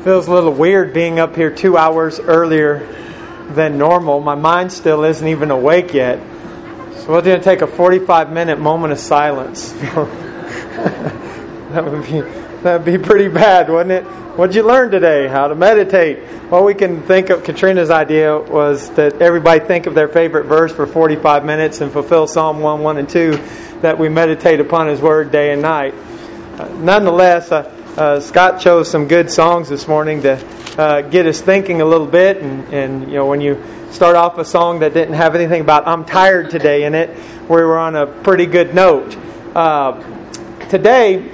Feels a little weird being up here 2 hours earlier than normal. My mind still isn't even awake yet. So we're going to take a 45-minute moment of silence. That'd be pretty bad, wouldn't it? What'd you learn today? How to meditate. Well, we can think of, Katrina's idea was that everybody think of their favorite verse for 45 minutes and fulfill Psalm 1, 1, and 2, that we meditate upon His Word day and night. Nonetheless, Scott chose some good songs this morning to get us thinking a little bit. And you know, when you start off a song that didn't have anything about "I'm tired today" in it, we were on a pretty good note. Today,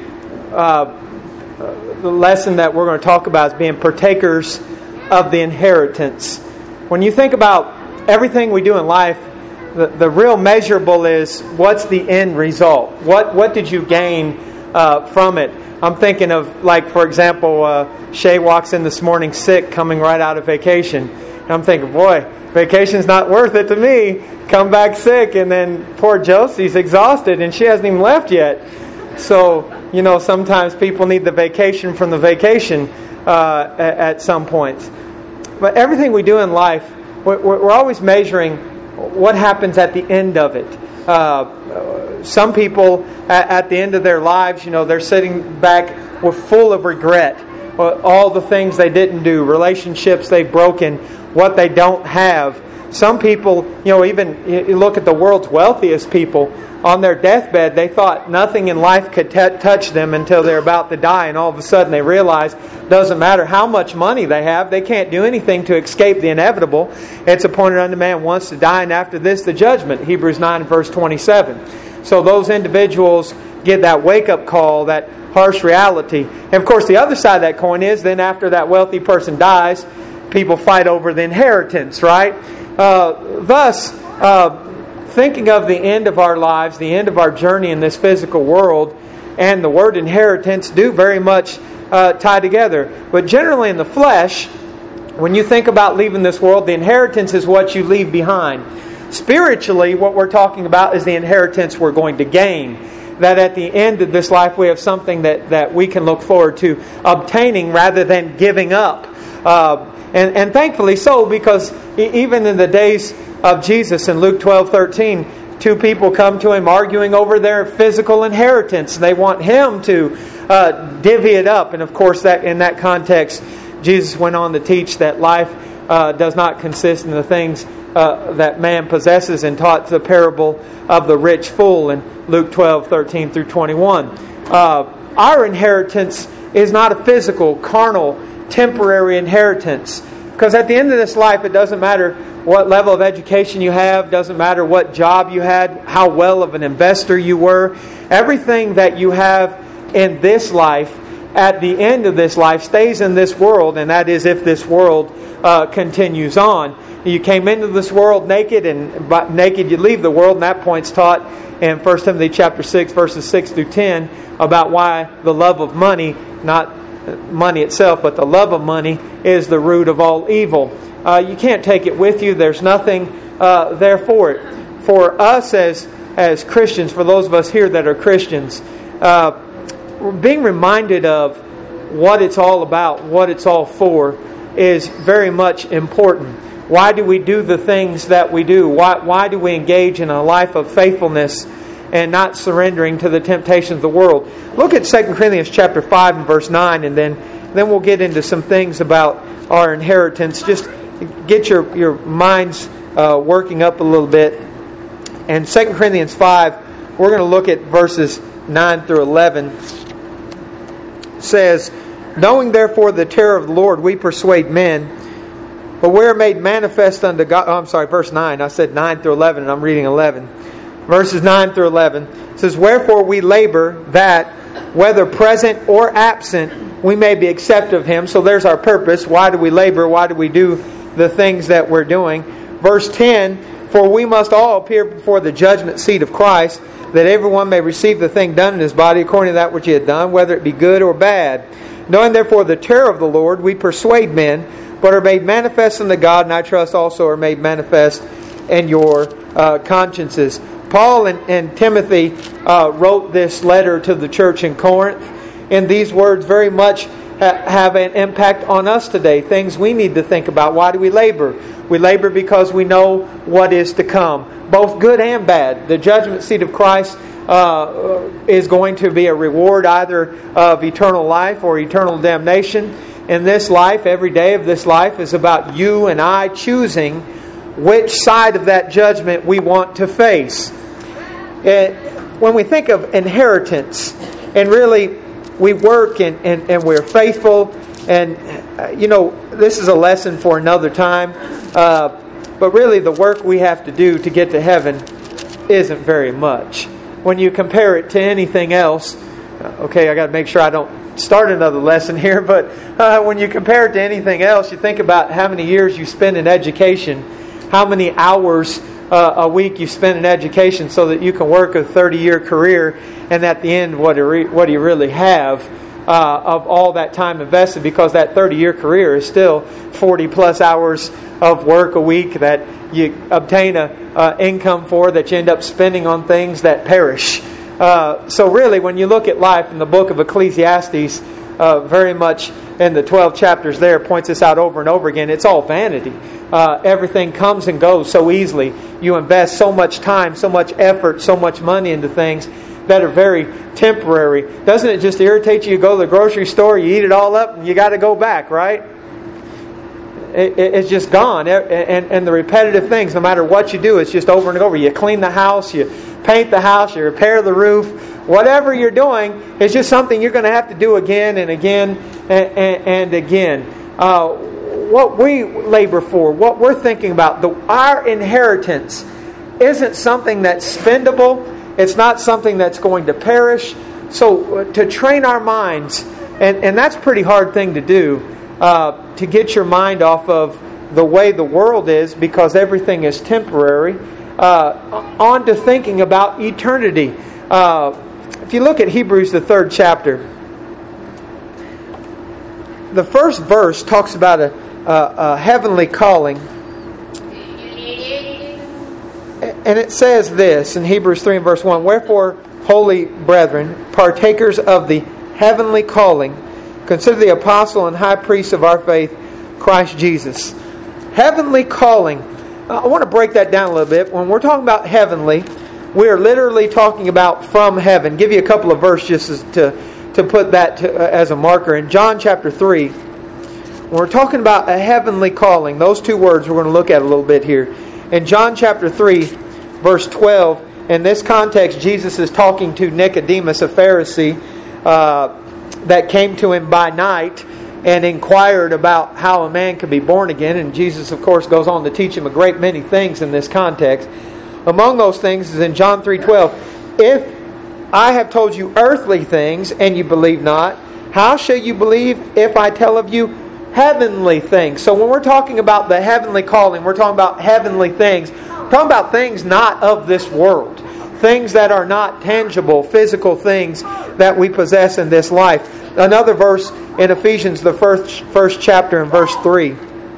the lesson that we're going to talk about is being partakers of the inheritance. When you think about everything we do in life, the real measurable is what's the end result? What did you gain from it? I'm thinking of, like, for example, Shay walks in this morning sick, coming right out of vacation. And I'm thinking, boy, vacation's not worth it to me. Come back sick, and then poor Josie's exhausted, and she hasn't even left yet. So, you know, sometimes people need the vacation from the vacation at some points. But everything we do in life, we're always measuring what happens at the end of it. Some people at the end of their lives, you know, they're sitting back full of regret. All the things they didn't do, relationships they've broken, what they don't have. Some people, you know, even you look at the world's wealthiest people, on their deathbed, they thought nothing in life could touch them until they're about to die, and all of a sudden they realize it doesn't matter how much money they have, they can't do anything to escape the inevitable. It's appointed unto man once to die, and after this the judgment. Hebrews 9 verse 27. So those individuals get that wake-up call, that harsh reality. And of course the other side of that coin is, then after that wealthy person dies, people fight over the inheritance, right? Thus, thinking of the end of our lives, the end of our journey in this physical world, and the word inheritance do very much tie together. But generally in the flesh, when you think about leaving this world, the inheritance is what you leave behind. Spiritually, what we're talking about is the inheritance we're going to gain. That at the end of this life we have something that we can look forward to obtaining rather than giving up. And thankfully so, because even in the days of Jesus in Luke 12:13, two people come to Him arguing over their physical inheritance. They want Him to divvy it up. And of course, that in that context, Jesus went on to teach that life does not consist in the things that man possesses, and taught the parable of the rich fool in Luke 12:13 through 21. Our inheritance is not a physical, carnal, temporary inheritance. Because at the end of this life, it doesn't matter what level of education you have, doesn't matter what job you had, how well of an investor you were. Everything that you have in this life, at the end of this life, stays in this world, and that is if this world continues on. You came into this world naked, and naked you leave the world, and that point's taught in 1 Timothy chapter 6, verses 6 through 10, about why the love of money, not money itself, but the love of money, is the root of all evil. You can't take it with you. There's nothing there for it. For us as Christians, for those of us here that are Christians, being reminded of what it's all about, what it's all for, is very much important. Why do we do the things that we do? Why do we engage in a life of faithfulness and not surrendering to the temptations of the world? Look at 2 Corinthians chapter 5 and verse 9, and then we'll get into some things about our inheritance. Just get your minds working up a little bit. And 2 Corinthians 5, we're going to look at verses 9 through 11. It says, "Knowing therefore the terror of the Lord, we persuade men, but we are made manifest unto God." Oh, I'm sorry, verse 9. I said 9 through 11, and I'm reading 11. Verses 9 through 11 says, "Wherefore we labor that, whether present or absent, we may be accepted of Him." So there's our purpose. Why do we labor? Why do we do the things that we're doing? Verse 10, "For we must all appear before the judgment seat of Christ, that everyone may receive the thing done in his body according to that which he had done, whether it be good or bad. Knowing therefore the terror of the Lord, we persuade men, but are made manifest unto God, and I trust also are made manifest in your consciences." Paul and Timothy wrote this letter to the church in Corinth in these words, very much have an impact on us today. Things we need to think about. Why do we labor? We labor because we know what is to come, both good and bad. The judgment seat of Christ is going to be a reward either of eternal life or eternal damnation. In this life, every day of this life is about you and I choosing which side of that judgment we want to face. When we think of inheritance, and really we work and we're faithful, and this is a lesson for another time, but really the work we have to do to get to heaven isn't very much. When you compare it to anything else, okay, I got to make sure I don't start another lesson here, but when you compare it to anything else, you think about how many years you spend in education, how many hours a week you spend in education so that you can work a 30-year career, and at the end, what do you really have of all that time invested? Because that 30-year career is still 40-plus hours of work a week that you obtain a income for, that you end up spending on things that perish. So really, when you look at life in the book of Ecclesiastes, very much in the 12 chapters there, points this out over and over again, it's all vanity. Everything comes and goes so easily. You invest so much time, so much effort, so much money into things that are very temporary. Doesn't it just irritate you? You go to the grocery store, you eat it all up, and you got to go back, right? It's just gone. And the repetitive things, no matter what you do, it's just over and over. You clean the house, you paint the house, you repair the roof. Whatever you're doing is just something you're going to have to do again and again and again. What we labor for, what we're thinking about, our inheritance isn't something that's spendable. It's not something that's going to perish. So to train our minds, and that's a pretty hard thing to do, to get your mind off of the way the world is, because everything is temporary, on to thinking about eternity. If you look at Hebrews, the 3rd chapter, the first verse talks about a heavenly calling. And it says this in Hebrews 3 and verse 1, "Wherefore, holy brethren, partakers of the heavenly calling, consider the apostle and high priest of our faith, Christ Jesus." Heavenly calling. I want to break that down a little bit. When we're talking about heavenly, we are literally talking about from heaven. Give you a couple of verses just to put that as a marker. In John chapter 3, when we're talking about a heavenly calling, those two words we're going to look at a little bit here. In John chapter 3, verse 12, in this context, Jesus is talking to Nicodemus, a Pharisee, that came to him by night and inquired about how a man could be born again. And Jesus, of course, goes on to teach him a great many things in this context. Among those things is in John 3:12, "If I have told you earthly things and you believe not, how shall you believe if I tell of you heavenly things?" So when we're talking about the heavenly calling, we're talking about heavenly things. We're talking about things not of this world. Things that are not tangible, physical things that we possess in this life. Another verse in Ephesians, the first chapter and verse 3.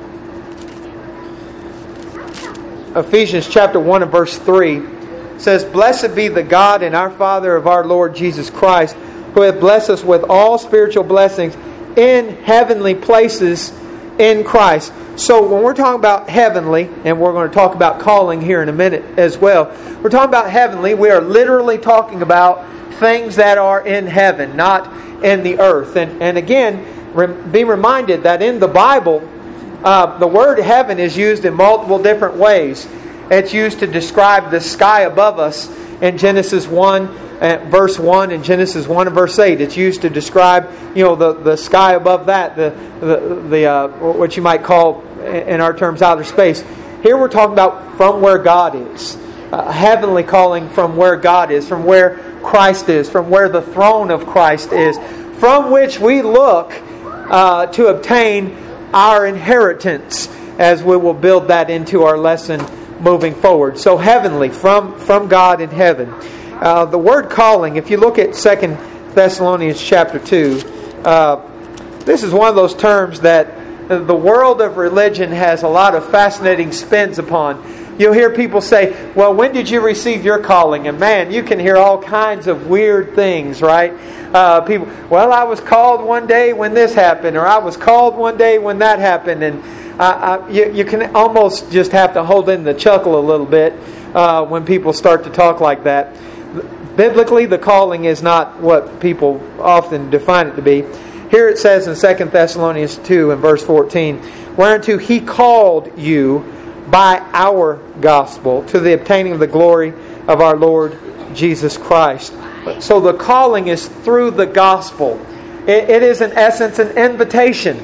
Ephesians chapter 1 and verse 3 says, "Blessed be the God and our Father of our Lord Jesus Christ, who hath blessed us with all spiritual blessings in heavenly places in Christ." So when we're talking about heavenly, and we're going to talk about calling here in a minute as well, we're talking about heavenly, we are literally talking about things that are in heaven, not in the earth. And again, be reminded that in the Bible, the word heaven is used in multiple different ways. It's used to describe the sky above us in Genesis 1, verse 1, and Genesis 1 and verse 8. It's used to describe, the sky above that, the what you might call, in our terms, outer space. Here we're talking about from where God is. Heavenly calling from where God is, from where Christ is, from where the throne of Christ is, from which we look to obtain our inheritance, as we will build that into our lesson moving forward. So heavenly, from God in heaven. The word calling, if you look at 2 Thessalonians chapter 2, this is one of those terms that the world of religion has a lot of fascinating spins upon. You'll hear people say, well, when did you receive your calling? And man, you can hear all kinds of weird things, right? People, well, I was called one day when this happened, or I was called one day when that happened. And you can almost just have to hold in the chuckle a little bit when people start to talk like that. Biblically, the calling is not what people often define it to be. Here it says in 2 Thessalonians 2 and verse 14, whereunto He called you by our gospel to the obtaining of the glory of our Lord Jesus Christ. So the calling is through the gospel. It is in essence an invitation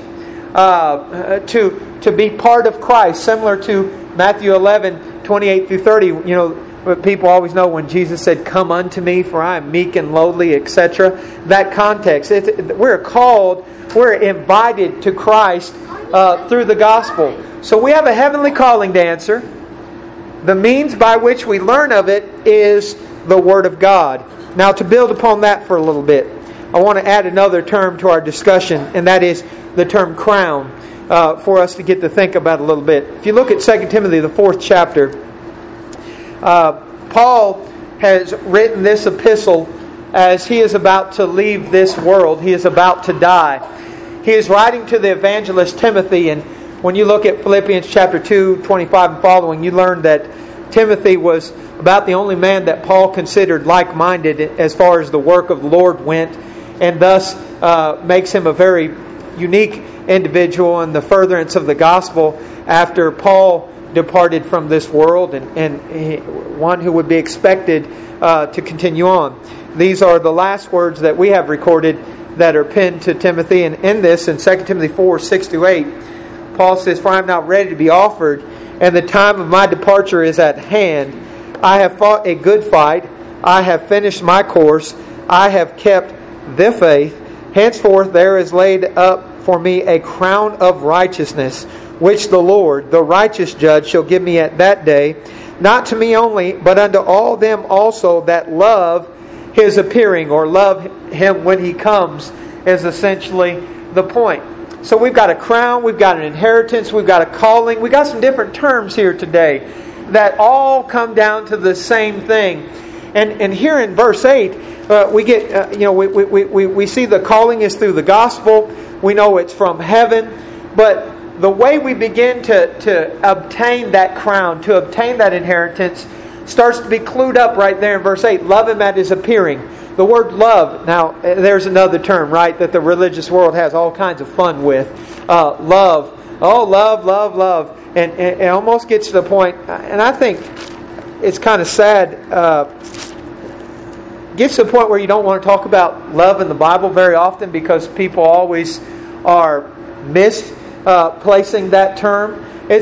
to be part of Christ, similar to Matthew 11, 28 through 30. You know, people always know when Jesus said, "Come unto me, for I am meek and lowly," etc. That context. We're called, we're invited to Christ through the gospel. So we have a heavenly calling to answer. The means by which we learn of it is the Word of God. Now, to build upon that for a little bit, I want to add another term to our discussion, and that is the term crown, for us to get to think about a little bit. If you look at 2 Timothy, the 4th chapter, Paul has written this epistle as he is about to leave this world. He is about to die. He is writing to the evangelist Timothy, and when you look at Philippians chapter 2, 25 and following, you learn that Timothy was about the only man that Paul considered like-minded as far as the work of the Lord went, and thus makes him a very unique individual in the furtherance of the gospel after Paul departed from this world, and one who would be expected to continue on. These are the last words that we have recorded that are penned to Timothy, and in this, in 2 Timothy 4, 6-8, Paul says, "For I am now ready to be offered, and the time of my departure is at hand. I have fought a good fight. I have finished my course. I have kept the faith. Henceforth there is laid up for me a crown of righteousness, which the Lord, the righteous judge, shall give me at that day, not to me only, but unto all them also that love His appearing," or love Him when He comes, is essentially the point. So we've got a crown, we've got an inheritance, we've got a calling, we've got some different terms here today that all come down to the same thing. And here in verse 8, we get we see the calling is through the gospel. We know it's from heaven, but the way we begin to obtain that crown, to obtain that inheritance, starts to be clued up right there in verse 8. Love Him at His appearing. The word love, now there's another term, right, that the religious world has all kinds of fun with. Love. Oh, love, love, love. And it almost gets to the point, and I think it's kind of sad, gets to the point where you don't want to talk about love in the Bible very often because people always are misplacing that term.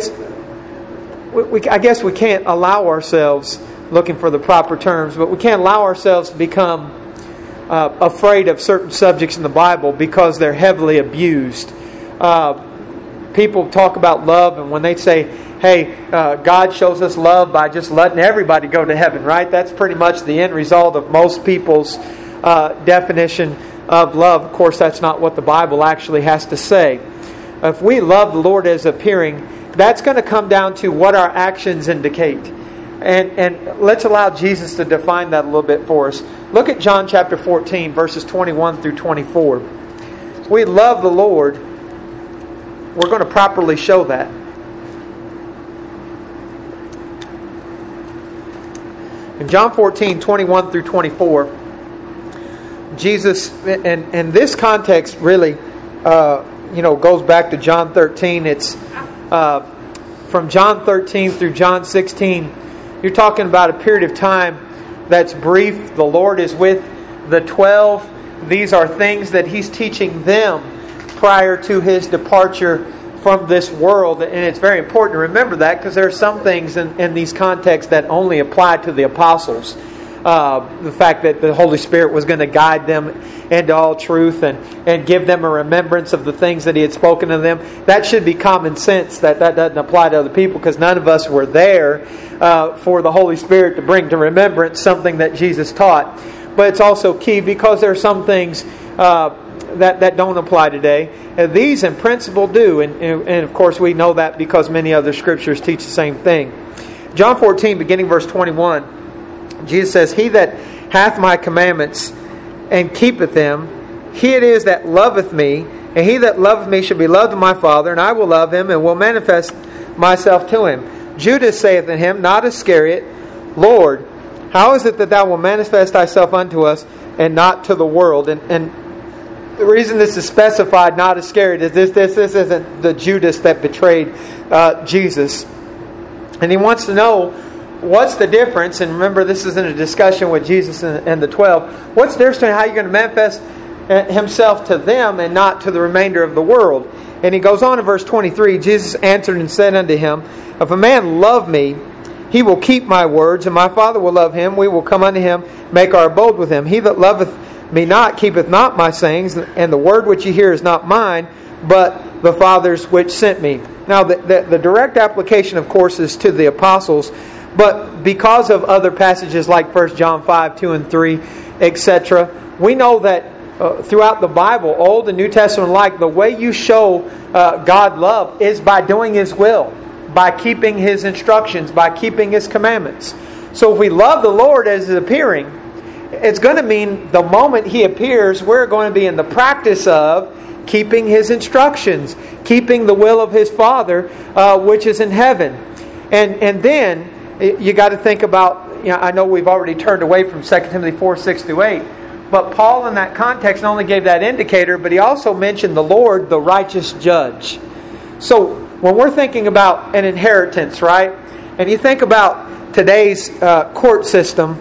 I guess we can't allow ourselves, looking for the proper terms, but we can't allow ourselves to become afraid of certain subjects in the Bible because they're heavily abused. People talk about love, and when they say, hey, God shows us love by just letting everybody go to heaven, right? That's pretty much the end result of most people's definition of love. Of course, that's not what the Bible actually has to say. If we love the Lord as appearing, that's going to come down to what our actions indicate. And let's allow Jesus to define that a little bit for us. Look at John chapter 14, verses 21 through 24. If we love the Lord, we're going to properly show that. In John 14, 21 through 24, Jesus, and this context really goes back to John 13. It's from John 13 through John 16. You're talking about a period of time that's brief. The Lord is with the 12. These are things that He's teaching them prior to His departure from this world. And it's very important to remember that because there are some things in these contexts that only apply to the apostles. The fact that the Holy Spirit was going to guide them into all truth and give them a remembrance of the things that He had spoken to them. That should be common sense. That doesn't apply to other people because none of us were there for the Holy Spirit to bring to remembrance something that Jesus taught. But it's also key because there are some things that don't apply today. These in principle do. And of course we know that because many other scriptures teach the same thing. John 14, beginning verse 21, Jesus says, "He that hath my commandments and keepeth them, he it is that loveth me, and he that loveth me shall be loved of my Father, and I will love him, and will manifest myself to him. Judas saith unto him, not Iscariot, Lord, how is it that thou wilt manifest thyself unto us, and not to the world?" And the reason this is specified, not Iscariot, is this isn't the Judas that betrayed Jesus. And he wants to know, what's the difference? And remember, this is in a discussion with Jesus and the 12. What's the difference between how you're going to manifest himself to them and not to the remainder of the world? And he goes on in verse 23, Jesus answered and said unto him, "If a man love me, he will keep my words, and my Father will love him. We will come unto him, make our abode with him. He that loveth me not keepeth not my sayings, and the word which ye hear is not mine, but the Father's which sent me." Now, the direct application, of course, is to the apostles, but because of other passages like 1 John 5, 2 and 3, etc., we know that throughout the Bible, Old and New Testament alike, the way you show God love is by doing His will, by keeping His instructions, by keeping His commandments. So if we love the Lord as He's appearing, it's going to mean the moment He appears, we're going to be in the practice of keeping His instructions, keeping the will of His Father, which is in heaven. And then you got to think about, I know we've already turned away from 2 Timothy 4, 6 through 8, but Paul in that context not only gave that indicator, but he also mentioned the Lord, the righteous judge. So when we're thinking about an inheritance, right, and you think about today's court system,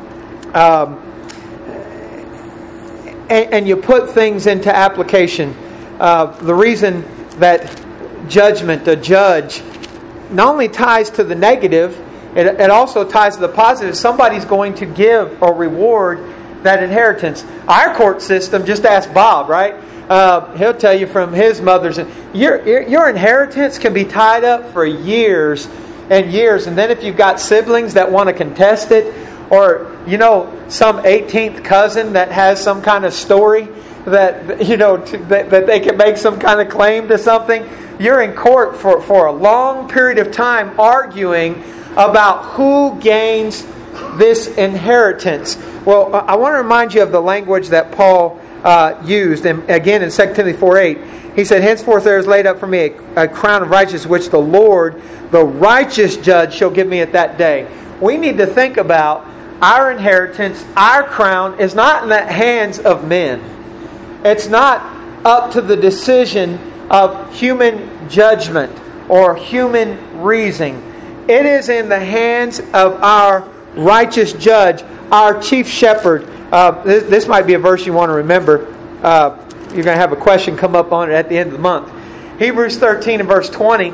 and you put things into application, the reason that judgment, a judge, not only ties to the negative, it also ties to the positive. Somebody's going to give or reward that inheritance. Our court system, just ask Bob, right? He'll tell you from his mother's. Your inheritance can be tied up for years and years. And then if you've got siblings that want to contest it, or, some 18th cousin that has some kind of story that, that they can make some kind of claim to something, you're in court for a long period of time arguing about who gains this inheritance. Well, I want to remind you of the language that Paul used. And again, in 2 Timothy 4:8, he said, "Henceforth there is laid up for me a crown of righteousness, which the Lord, the righteous judge, shall give me at that day." We need to think about our inheritance, our crown, is not in the hands of men. It's not up to the decision of human judgment or human reasoning. It is in the hands of our righteous judge, our chief shepherd. This might be a verse you want to remember. You're going to have a question come up on it at the end of the month. Hebrews 13 and verse 20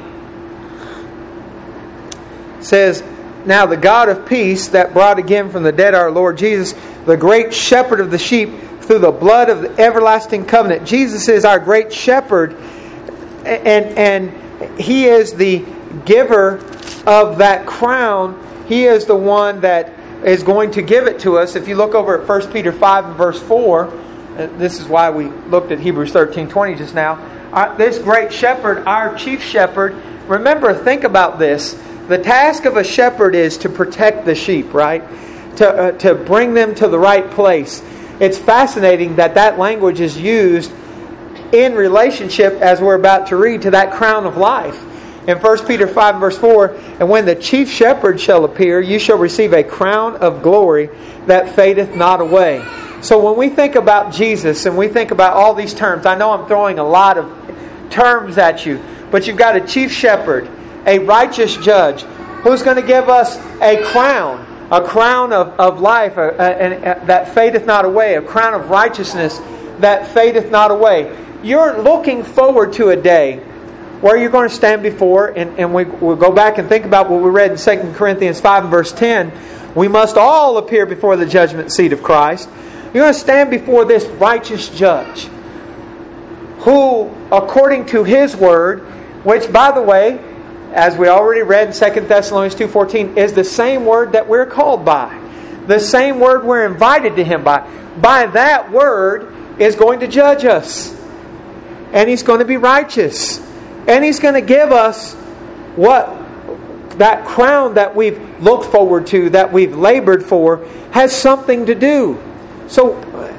says, "Now the God of peace that brought again from the dead our Lord Jesus, the great shepherd of the sheep, through the blood of the everlasting covenant." Jesus is our great shepherd, and He is the giver of that crown. He is the one that is going to give it to us. If you look over at 1 Peter 5 and verse 4, this is why we looked at Hebrews 13:20 just now. This great shepherd, our chief shepherd, remember, think about this. The task of a shepherd is to protect the sheep, right? To bring them to the right place. It's fascinating that language is used in relationship, as we're about to read, to that crown of life. In 1 Peter 5 verse 4, "And when the chief shepherd shall appear, you shall receive a crown of glory that fadeth not away." So when we think about Jesus and we think about all these terms, I know I'm throwing a lot of terms at you, but you've got a chief shepherd, a righteous judge, who's going to give us a crown of life that fadeth not away, a crown of righteousness that fadeth not away. You're looking forward to a day where you're going to stand before, and we'll go back and think about what we read in 2 Corinthians 5 and verse 10. We must all appear before the judgment seat of Christ. You're going to stand before this righteous judge, who, according to His word, which, by the way, as we already read in 2 Thessalonians 2:14, is the same word that we're called by. The same word we're invited to Him by. By that word is going to judge us. And He's going to be righteous. And He's going to give us what that crown that we've looked forward to, that we've labored for, has something to do. So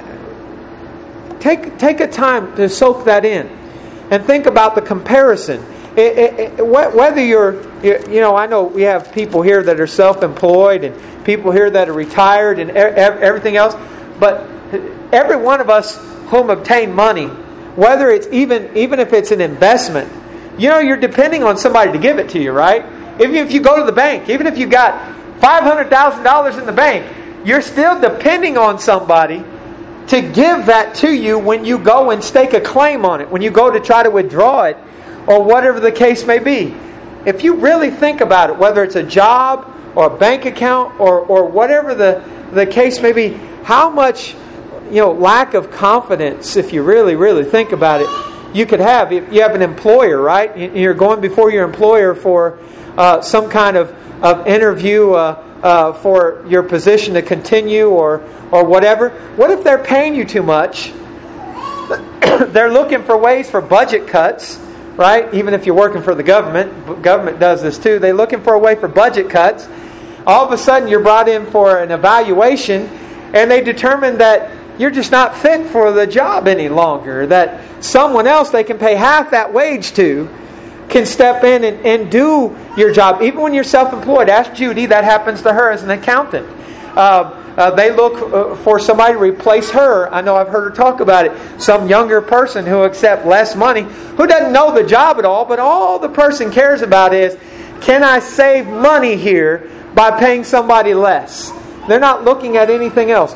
take a time to soak that in and think about the comparison. Whether I know we have people here that are self-employed and people here that are retired and everything else, but every one of us whom obtain money, whether it's even if it's an investment, you're depending on somebody to give it to you, right? Even if you go to the bank, even if you got $500,000 in the bank, you're still depending on somebody to give that to you when you go and stake a claim on it, when you go to try to withdraw it, or whatever the case may be. If you really think about it, whether it's a job or a bank account or whatever the case may be, how much lack of confidence, if you really, really think about it, you could have. If you have an employer, right? You're going before your employer for some kind of interview for your position to continue or whatever. What if they're paying you too much? They're looking for ways for budget cuts, right? Even if you're working for the government does this too. They're looking for a way for budget cuts. All of a sudden you're brought in for an evaluation and they determine that you're just not fit for the job any longer. That someone else they can pay half that wage to can step in and do your job. Even when you're self-employed. Ask Judy, that happens to her as an accountant. They look for somebody to replace her. I know I've heard her talk about it. Some younger person who accepts less money, who doesn't know the job at all, but all the person cares about is, can I save money here by paying somebody less? They're not looking at anything else.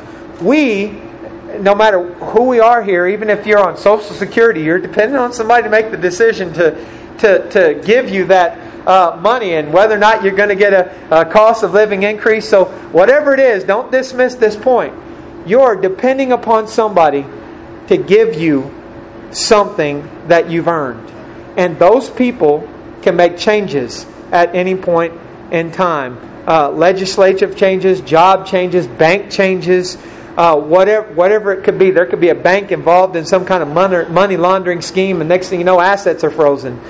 No matter who we are here, even if you're on Social Security, you're dependent on somebody to make the decision to give you that money, and whether or not you're going to get a cost of living increase. So whatever it is, don't dismiss this point. You're depending upon somebody to give you something that you've earned. And those people can make changes at any point in time. Legislative changes, job changes, bank changes, whatever it could be. There could be a bank involved in some kind of money laundering scheme, and next thing you know, assets are frozen.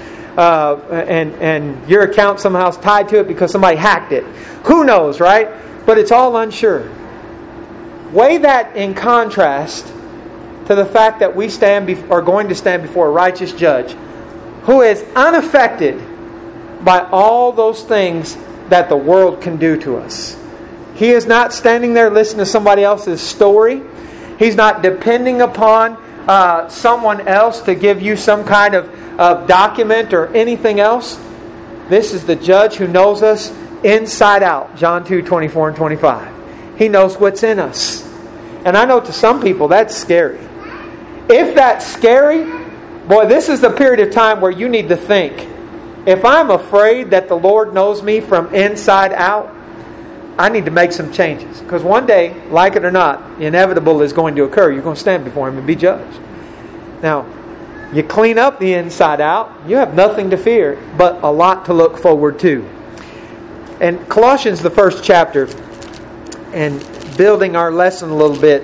And your account somehow is tied to it because somebody hacked it. Who knows, right? But it's all unsure. Weigh that in contrast to the fact that we are going to stand before a righteous judge who is unaffected by all those things that the world can do to us. He is not standing there listening to somebody else's story. He's not depending upon someone else to give you some kind of document or anything else. This is the judge who knows us inside out. John 2:24 and 25. He knows what's in us. And I know to some people that's scary. If that's scary, boy, this is the period of time where you need to think. If I'm afraid that the Lord knows me from inside out, I need to make some changes. Because one day, like it or not, the inevitable is going to occur. You're going to stand before Him and be judged. Now, you clean up the inside out, you have nothing to fear, but a lot to look forward to. And Colossians, the first chapter, and building our lesson a little bit,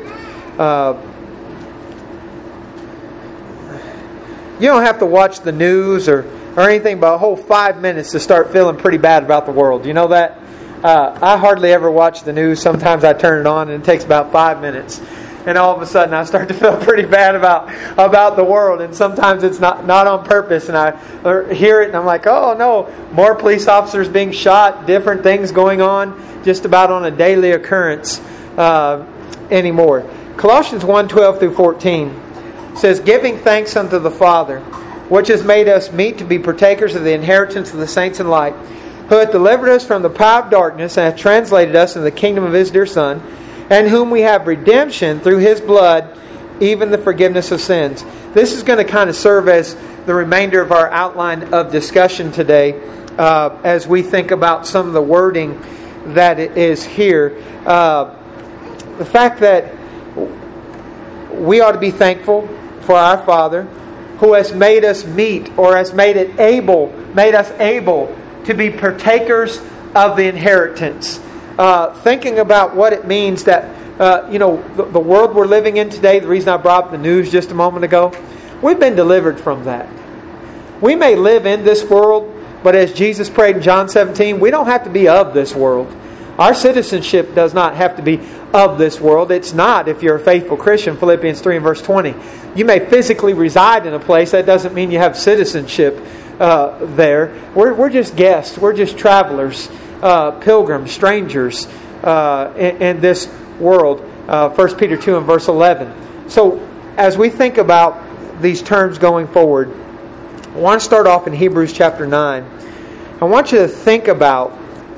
you don't have to watch the news or anything but a whole 5 minutes to start feeling pretty bad about the world. You know that? I hardly ever watch the news. Sometimes I turn it on and it takes about 5 minutes. And all of a sudden I start to feel pretty bad about the world. And sometimes it's not on purpose. And I hear it and I'm like, oh no, more police officers being shot, different things going on, just about on a daily occurrence anymore. Colossians 1:12 through 14 says, giving thanks unto the Father, which has made us meet to be partakers of the inheritance of the saints in light, who hath delivered us from the power of darkness, and hath translated us into the kingdom of His dear Son, and whom we have redemption through His blood, even the forgiveness of sins. This is going to kind of serve as the remainder of our outline of discussion today, as we think about some of the wording that is here. The fact that we ought to be thankful for our Father, who has made us meet, or has made us able to be partakers of the inheritance. Thinking about what it means that, the world we're living in today, the reason I brought up the news just a moment ago, we've been delivered from that. We may live in this world, But as Jesus prayed in John 17, we don't have to be of this world. Our citizenship does not have to be of this world. It's not if you're a faithful Christian, Philippians 3 and verse 20. You may physically reside in a place. That doesn't mean you have citizenship there. We're just guests. We're just travelers, pilgrims, strangers in this world. 1 Peter 2 and verse 11. So as we think about these terms going forward, I want to start off in Hebrews chapter 9. I want you to think about,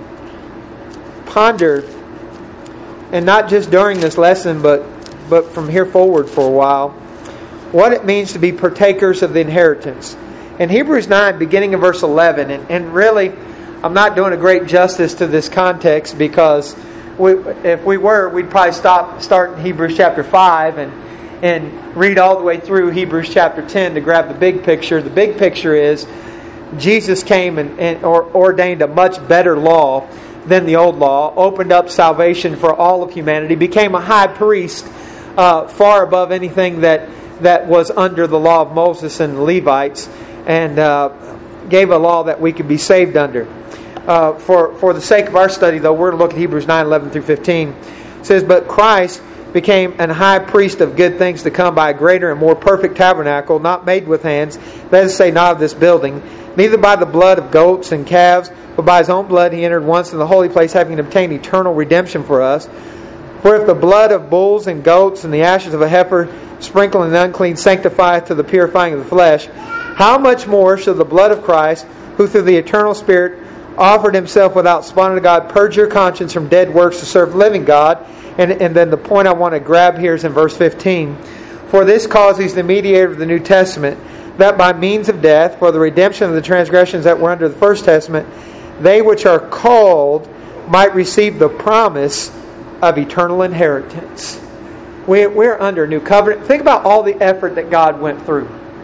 ponder, and not just during this lesson, but from here forward for a while, what it means to be partakers of the inheritance. In Hebrews 9, beginning in verse 11, and really, I'm not doing a great justice to this context because if we were, we'd probably start in Hebrews chapter 5 and read all the way through Hebrews chapter 10 to grab the big picture. The big picture is Jesus came and ordained a much better law than the old law, opened up salvation for all of humanity, became a high priest far above anything that was under the law of Moses and the Levites, and gave a law that we could be saved under. For the sake of our study, though, we're going to look at Hebrews 9, 11 through 15. It says, "But Christ became an high priest of good things to come by a greater and more perfect tabernacle, not made with hands, that is to say, not of this building, neither by the blood of goats and calves, but by His own blood He entered once in the holy place, having obtained eternal redemption for us. For if the blood of bulls and goats and the ashes of a heifer, sprinkling the unclean, sanctifieth to the purifying of the flesh, how much more shall the blood of Christ, who through the eternal Spirit offered Himself without spot unto God, purge your conscience from dead works to serve the living God?" And then the point I want to grab here is in verse 15. "For this cause He's the mediator of the New Testament, that by means of death, for the redemption of the transgressions that were under the first testament, they which are called might receive the promise of eternal inheritance." We're under a new covenant. Think about all the effort that God went through.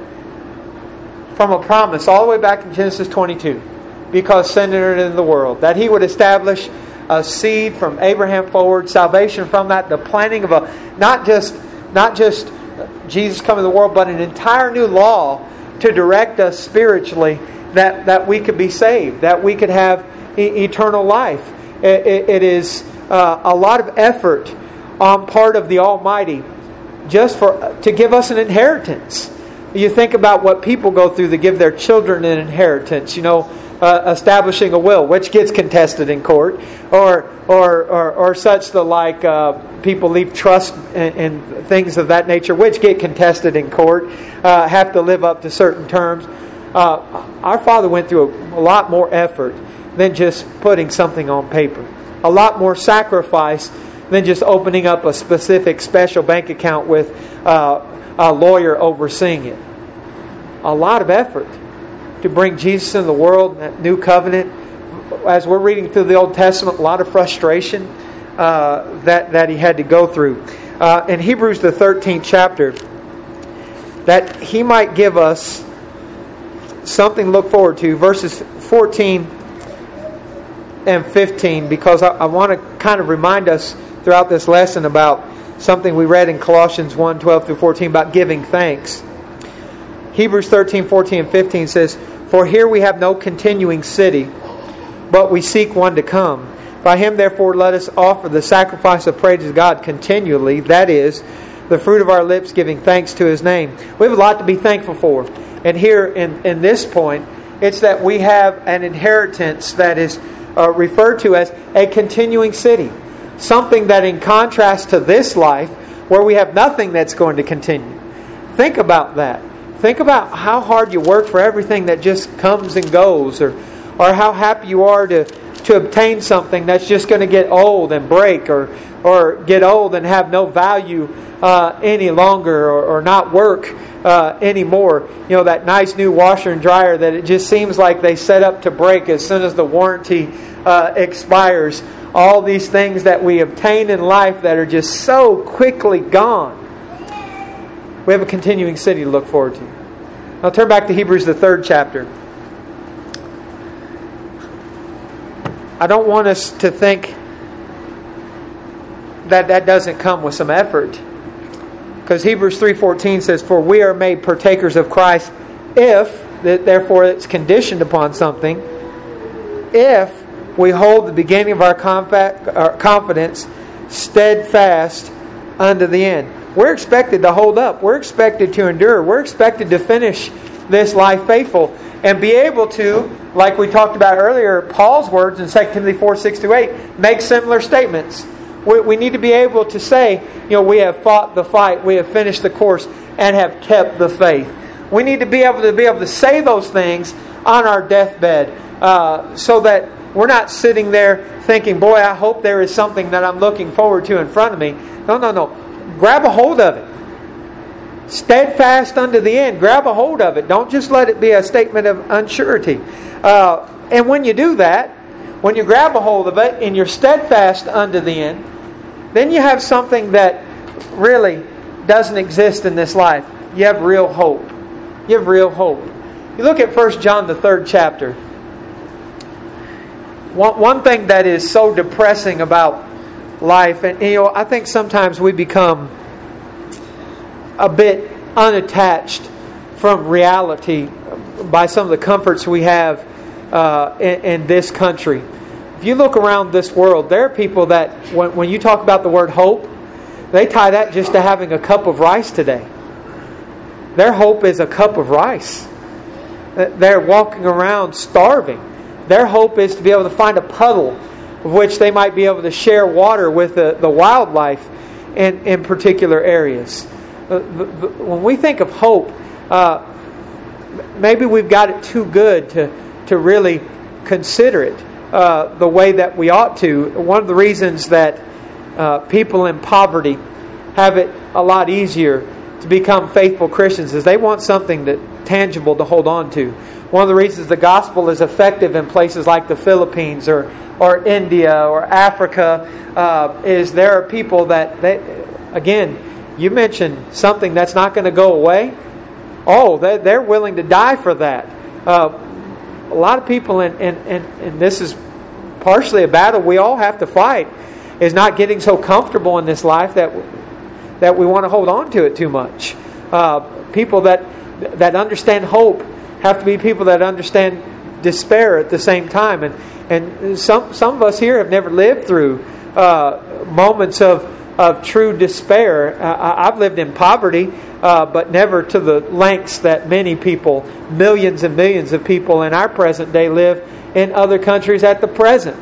From a promise all the way back in Genesis 22. Because sin entered into the world. That He would establish a seed from Abraham forward, salvation from that, the planning of a not just Jesus coming to the world, but an entire new law to direct us spiritually, that we could be saved, that we could have eternal life. It is a lot of effort on part of the Almighty just to give us an inheritance. You think about what people go through to give their children an inheritance. Establishing a will, which gets contested in court, or such the like. People leave trust and things of that nature, which get contested in court, have to live up to certain terms. Our Father went through a lot more effort than just putting something on paper. A lot more sacrifice than just opening up a specific special bank account with a lawyer overseeing it. A lot of effort to bring Jesus into the world, that new covenant. As we're reading through the Old Testament, a lot of frustration that He had to go through. In Hebrews the 13th chapter, that He might give us something to look forward to, verses 14 and 15, because I want to kind of remind us throughout this lesson about something we read in Colossians 1, 12 through 14 about giving thanks. Hebrews 13, 14 and 15 says, "For here we have no continuing city, but we seek one to come. By Him therefore let us offer the sacrifice of praise to God continually, that is, the fruit of our lips giving thanks to His name." We have a lot to be thankful for. And here in this point, it's that we have an inheritance that is referred to as a continuing city. Something that in contrast to this life, where we have nothing that's going to continue. Think about that. Think about how hard you work for everything that just comes and goes, or how happy you are to obtain something that's just going to get old and break, or get old and have no value any longer, or not work anymore. That nice new washer and dryer that it just seems like they set up to break as soon as the warranty expires. All these things that we obtain in life that are just so quickly gone. We have a continuing city to look forward to. Now turn back to Hebrews the 3rd chapter. I don't want us to think that doesn't come with some effort. Because Hebrews 3:14 says, "For we are made partakers of Christ if," therefore it's conditioned upon something, if we hold the beginning of our confidence steadfast unto the end. We're expected to hold up. We're expected to endure. We're expected to finish this life faithful and be able to, like we talked about earlier, Paul's words in 2 Timothy 4:6-8 make similar statements. We need to be able to say, we have fought the fight, we have finished the course, and have kept the faith. We need to be able to say those things on our deathbed, so that we're not sitting there thinking, boy, I hope there is something that I'm looking forward to in front of me. No. Grab a hold of it. Steadfast unto the end. Grab a hold of it. Don't just let it be a statement of unsurety. And when you do that, when you grab a hold of it and you're steadfast unto the end, then you have something that really doesn't exist in this life. You have real hope. You have real hope. You look at 1 John, the 3rd chapter. One thing that is so depressing about life, and I think sometimes we become a bit unattached from reality by some of the comforts we have in this country. If you look around this world, there are people that, when you talk about the word hope, they tie that just to having a cup of rice today. Their hope is a cup of rice. They're walking around starving. Their hope is to be able to find a puddle of which they might be able to share water with the wildlife in particular areas. When we think of hope, maybe we've got it too good to really consider it the way that we ought to. One of the reasons that people in poverty have it a lot easier to become faithful Christians is they want something tangible to hold on to. One of the reasons the gospel is effective in places like the Philippines or India or Africa is there are people that again, you mentioned something that's not going to go away. Oh, they're willing to die for that. A lot of people, and this is partially a battle we all have to fight, is not getting so comfortable in this life that we want to hold on to it too much. People that understand hope have to be people that understand despair at the same time. And some of us here have never lived through moments of true despair. I've lived in poverty, but never to the lengths that many people, millions and millions of people in our present day live in other countries at the present.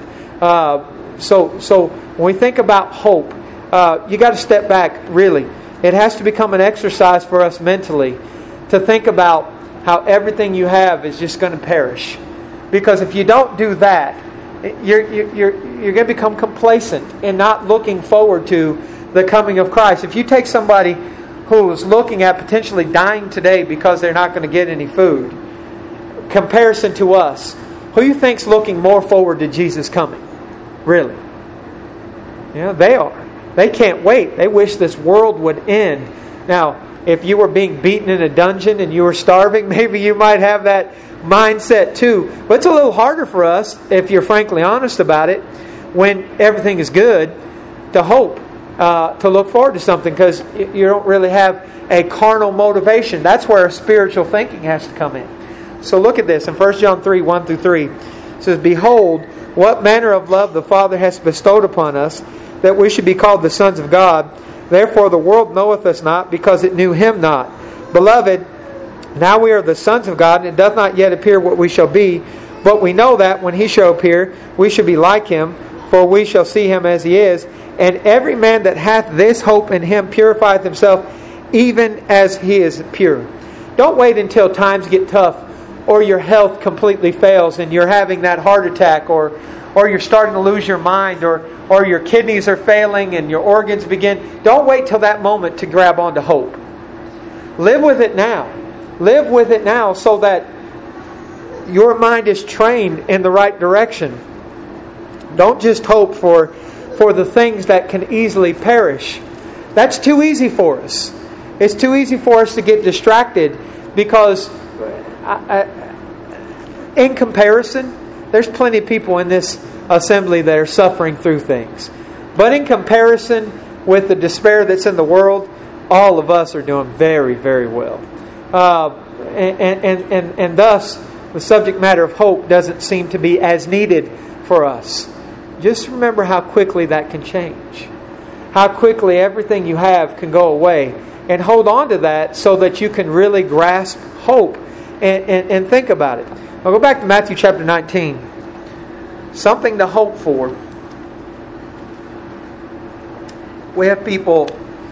So when we think about hope, you got to step back, really. It has to become an exercise for us mentally to think about how everything you have is just going to perish. Because if you don't do that, you're going to become complacent and not looking forward to the coming of Christ. If you take somebody who is looking at potentially dying today because they're not going to get any food, comparison to us, who you think's looking more forward to Jesus coming? Really? Yeah, they are. They can't wait. They wish this world would end. Now, if you were being beaten in a dungeon and you were starving, maybe you might have that mindset too. But it's a little harder for us, if you're frankly honest about it, when everything is good, to hope, to look forward to something, because you don't really have a carnal motivation. That's where spiritual thinking has to come in. So look at this in 1 John 3, 1-3. It says, "Behold, what manner of love the Father has bestowed upon us, that we should be called the sons of God. Therefore the world knoweth us not, because it knew Him not. Beloved, now we are the sons of God, and it doth not yet appear what we shall be. But we know that when He shall appear, we shall be like Him, for we shall see Him as He is. And every man that hath this hope in Him purifieth himself, even as He is pure." Don't wait until times get tough, or your health completely fails, and you're having that heart attack, or you're starting to lose your mind, or your kidneys are failing and your organs begin. Don't wait till that moment to grab onto hope. Live with it now. Live with it now so that your mind is trained in the right direction. Don't just hope for the things that can easily perish. That's too easy for us. It's too easy for us to get distracted, because in comparison, there's plenty of people in this assembly that are suffering through things. But in comparison with the despair that's in the world, all of us are doing very, very well. And thus, the subject matter of hope doesn't seem to be as needed for us. Just remember how quickly that can change. How quickly everything you have can go away. And hold on to that so that you can really grasp hope and think about it. I'll go back to Matthew chapter 19. Something to hope for. We have people,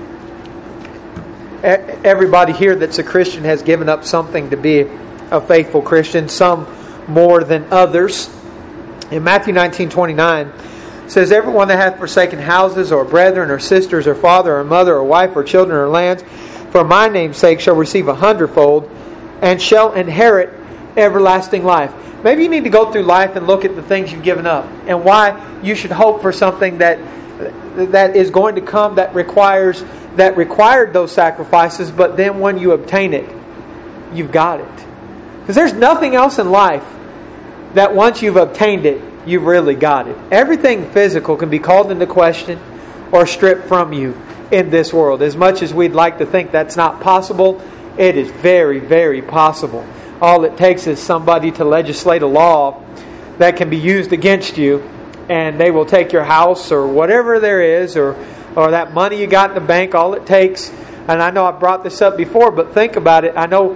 everybody here that's a Christian has given up something to be a faithful Christian, some more than others. In Matthew 19:29, it says, everyone that hath forsaken houses, or brethren, or sisters, or father, or mother, or wife, or children, or lands, for my name's sake shall receive 100-fold, and shall inherit everlasting life. Maybe you need to go through life and look at the things you've given up, and why you should hope for something that is going to come that required those sacrifices, but then when you obtain it, you've got it. Because there's nothing else in life that once you've obtained it, you've really got it. Everything physical can be called into question or stripped from you in this world. As much as we'd like to think that's not possible, it is very, very possible. All it takes is somebody to legislate a law that can be used against you, and they will take your house or whatever there is, or that money you got in the bank. All it takes, and I know I brought this up before, but think about it. I know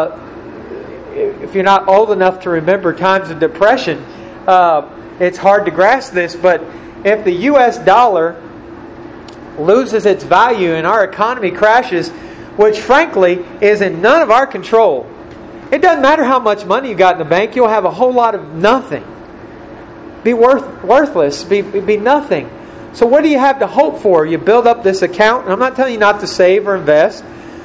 if you're not old enough to remember times of depression, it's hard to grasp this, but if the U.S. dollar loses its value and our economy crashes, which frankly is in none of our control, it doesn't matter how much money you got in the bank, you'll have a whole lot of nothing. Be worthless, be nothing. So what do you have to hope for? You build up this account, and I'm not telling you not to save or invest,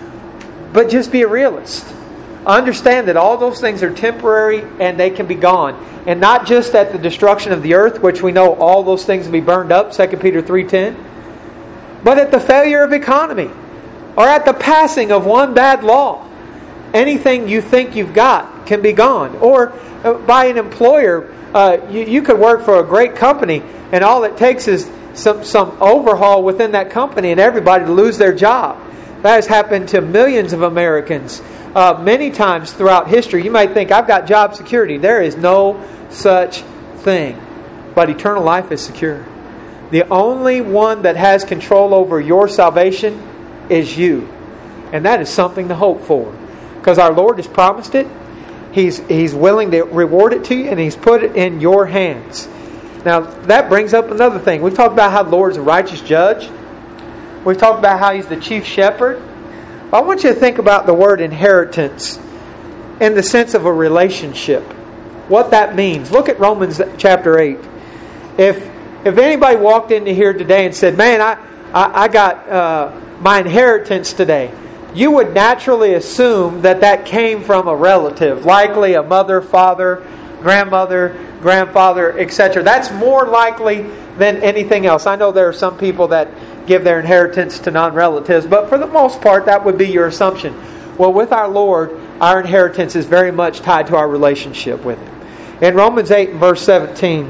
but just be a realist. Understand that all those things are temporary and they can be gone. And not just at the destruction of the earth, which we know all those things will be burned up, 2 Peter 3:10, but at the failure of economy, or at the passing of one bad law. Anything you think you've got can be gone. Or by an employer, you could work for a great company, and all it takes is some overhaul within that company and everybody to lose their job. That has happened to millions of Americans many times throughout history. You might think, I've got job security. There is no such thing. But eternal life is secure. The only one that has control over your salvation is you. And that is something to hope for. Because our Lord has promised it. He's willing to reward it to you, and He's put it in your hands. Now, that brings up another thing. We've talked about how the Lord is a righteous judge. We've talked about how He's the chief shepherd. I want you to think about the word inheritance in the sense of a relationship. What that means. Look at Romans chapter 8. If anybody walked into here today and said, man, I got my inheritance today, you would naturally assume that came from a relative, likely a mother, father, grandmother, grandfather, etc. That's more likely than anything else. I know there are some people that give their inheritance to non-relatives, but for the most part, that would be your assumption. Well, with our Lord, our inheritance is very much tied to our relationship with Him. In Romans 8 and verse 17,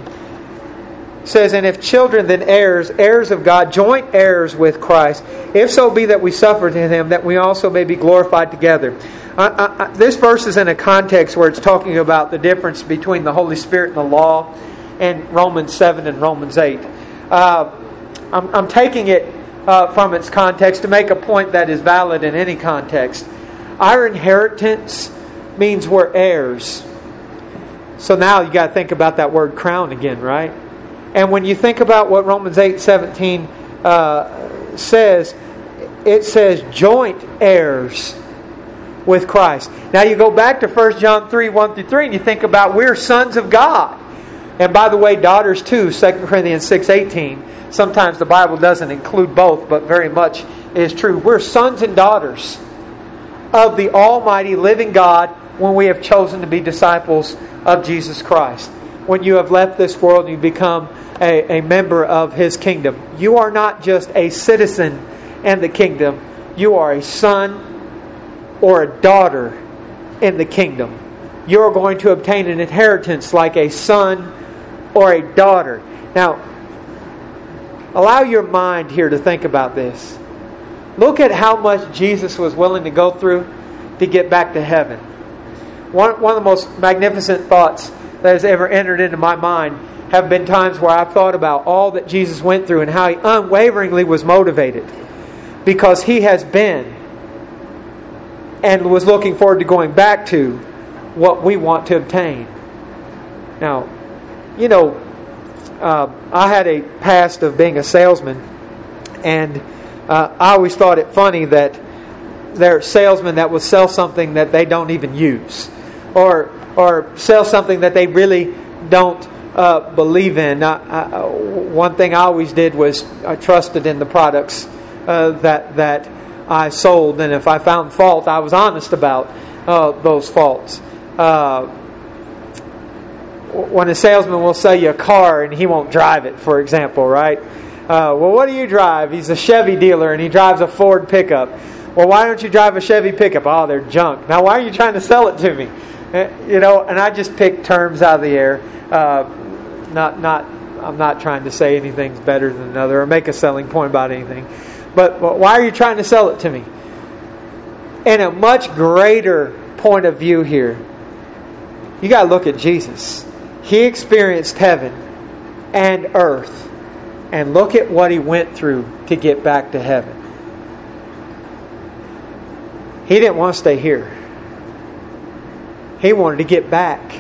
it says, and if children, then heirs, heirs of God, joint heirs with Christ, if so be that we suffer to Him, that we also may be glorified together. This verse is in a context where it's talking about the difference between the Holy Spirit and the law, and Romans 7 and Romans 8. I'm taking it from its context to make a point that is valid in any context. Our inheritance means we're heirs. So now you got to think about that word crown again, right? And when you think about what Romans 8:17 says, it says joint heirs with Christ. Now you go back to 1 John 3:1-3 and you think about we're sons of God. And by the way, daughters too, 2 Corinthians 6:18. Sometimes the Bible doesn't include both, but very much is true. We're sons and daughters of the Almighty living God when we have chosen to be disciples of Jesus Christ. When you have left this world and you become a member of His kingdom. You are not just a citizen in the kingdom. You are a son or a daughter in the kingdom. You are going to obtain an inheritance like a son or a daughter. Now, allow your mind here to think about this. Look at how much Jesus was willing to go through to get back to heaven. One of the most magnificent thoughts that has ever entered into my mind have been times where I've thought about all that Jesus went through and how He unwaveringly was motivated because He has been and was looking forward to going back to what we want to obtain. Now, I had a past of being a salesman, and I always thought it funny that there are salesmen that will sell something that they don't even use, or sell something that they really don't believe in. One thing I always did was I trusted in the products that I sold, and if I found fault, I was honest about those faults. When a salesman will sell you a car and he won't drive it, for example, right? Well, what do you drive? He's a Chevy dealer and he drives a Ford pickup. Well, why don't you drive a Chevy pickup? Oh, they're junk. Now, why are you trying to sell it to me? And I just pick terms out of the air. I'm not trying to say anything's better than another or make a selling point about anything. But why are you trying to sell it to me? In a much greater point of view here, you got to look at Jesus. He experienced heaven and earth. And look at what He went through to get back to heaven. He didn't want to stay here. He wanted to get back.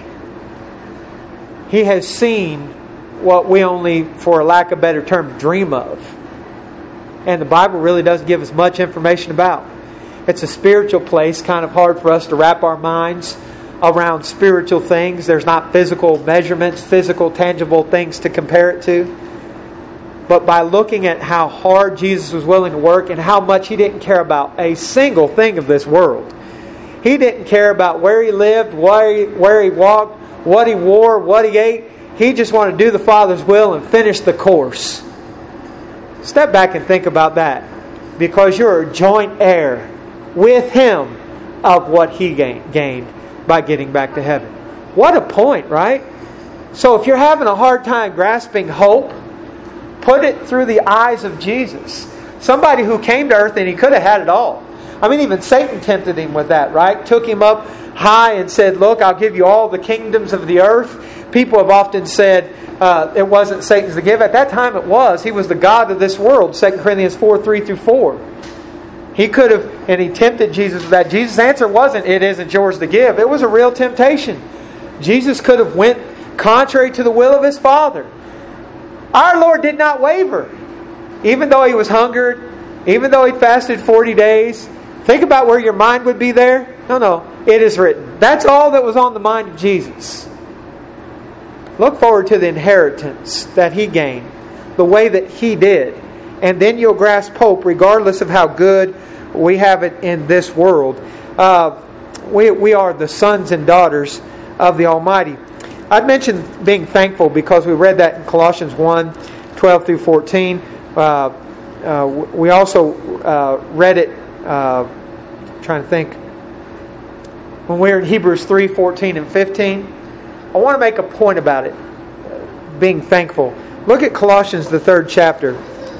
He has seen what we only, for lack of a better term, dream of. And the Bible really doesn't give us much information about. It's a spiritual place, kind of hard for us to wrap our minds around spiritual things. There's not physical measurements, physical, tangible things to compare it to. But by looking at how hard Jesus was willing to work and how much He didn't care about a single thing of this world. He didn't care about where He lived, where He walked, what He wore, what He ate. He just wanted to do the Father's will and finish the course. Step back and think about that. Because you're a joint heir with Him of what He gained by getting back to heaven. What a point, right? So if you're having a hard time grasping hope, put it through the eyes of Jesus. Somebody who came to earth and He could have had it all. I mean, even Satan tempted Him with that, right? Took Him up high and said, look, I'll give you all the kingdoms of the earth. People have often said it wasn't Satan's to give. At that time it was. He was the God of this world. 2 Corinthians 4:3-4. He could have, and He tempted Jesus with that. Jesus' answer wasn't, it isn't yours to give. It was a real temptation. Jesus could have went contrary to the will of His Father. Our Lord did not waver. Even though He was hungered, even though He fasted 40 days, think about where your mind would be there. No, it is written. That's all that was on the mind of Jesus. Look forward to the inheritance that He gained, the way that He did. And then you'll grasp hope regardless of how good we have it in this world. We are the sons and daughters of the Almighty. I'd mentioned being thankful because we read that in Colossians 1:12-14. We also read it, trying to think, when we were in Hebrews 3:14 and 15. I want to make a point about it, being thankful. Look at Colossians, the 3rd chapter.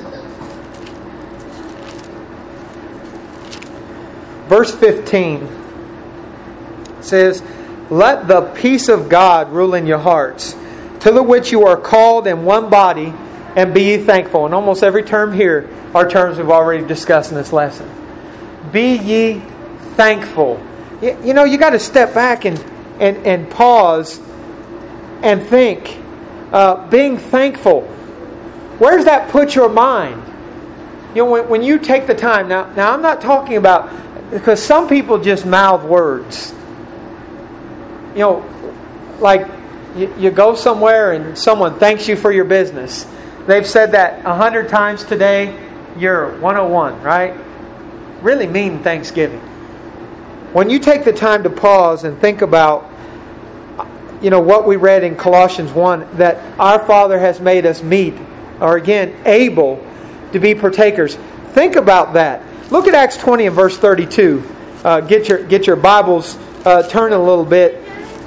Verse 15 says, let the peace of God rule in your hearts, to the which you are called in one body, and be ye thankful. And almost every term here are terms we've already discussed in this lesson. Be ye thankful. You know, you got to step back and pause and think. Being thankful. Where does that put your mind? You know, when you take the time. Now I'm not talking about, because some people just mouth words. You know, like you go somewhere and someone thanks you for your business. They've said that 100 times today. You're 101, right? Really mean Thanksgiving. When you take the time to pause and think about, you know, what we read in Colossians 1, that our Father has made us meet, or again, able to be partakers. Think about that. Look at Acts 20 and verse 32. Get your Bibles turning a little bit.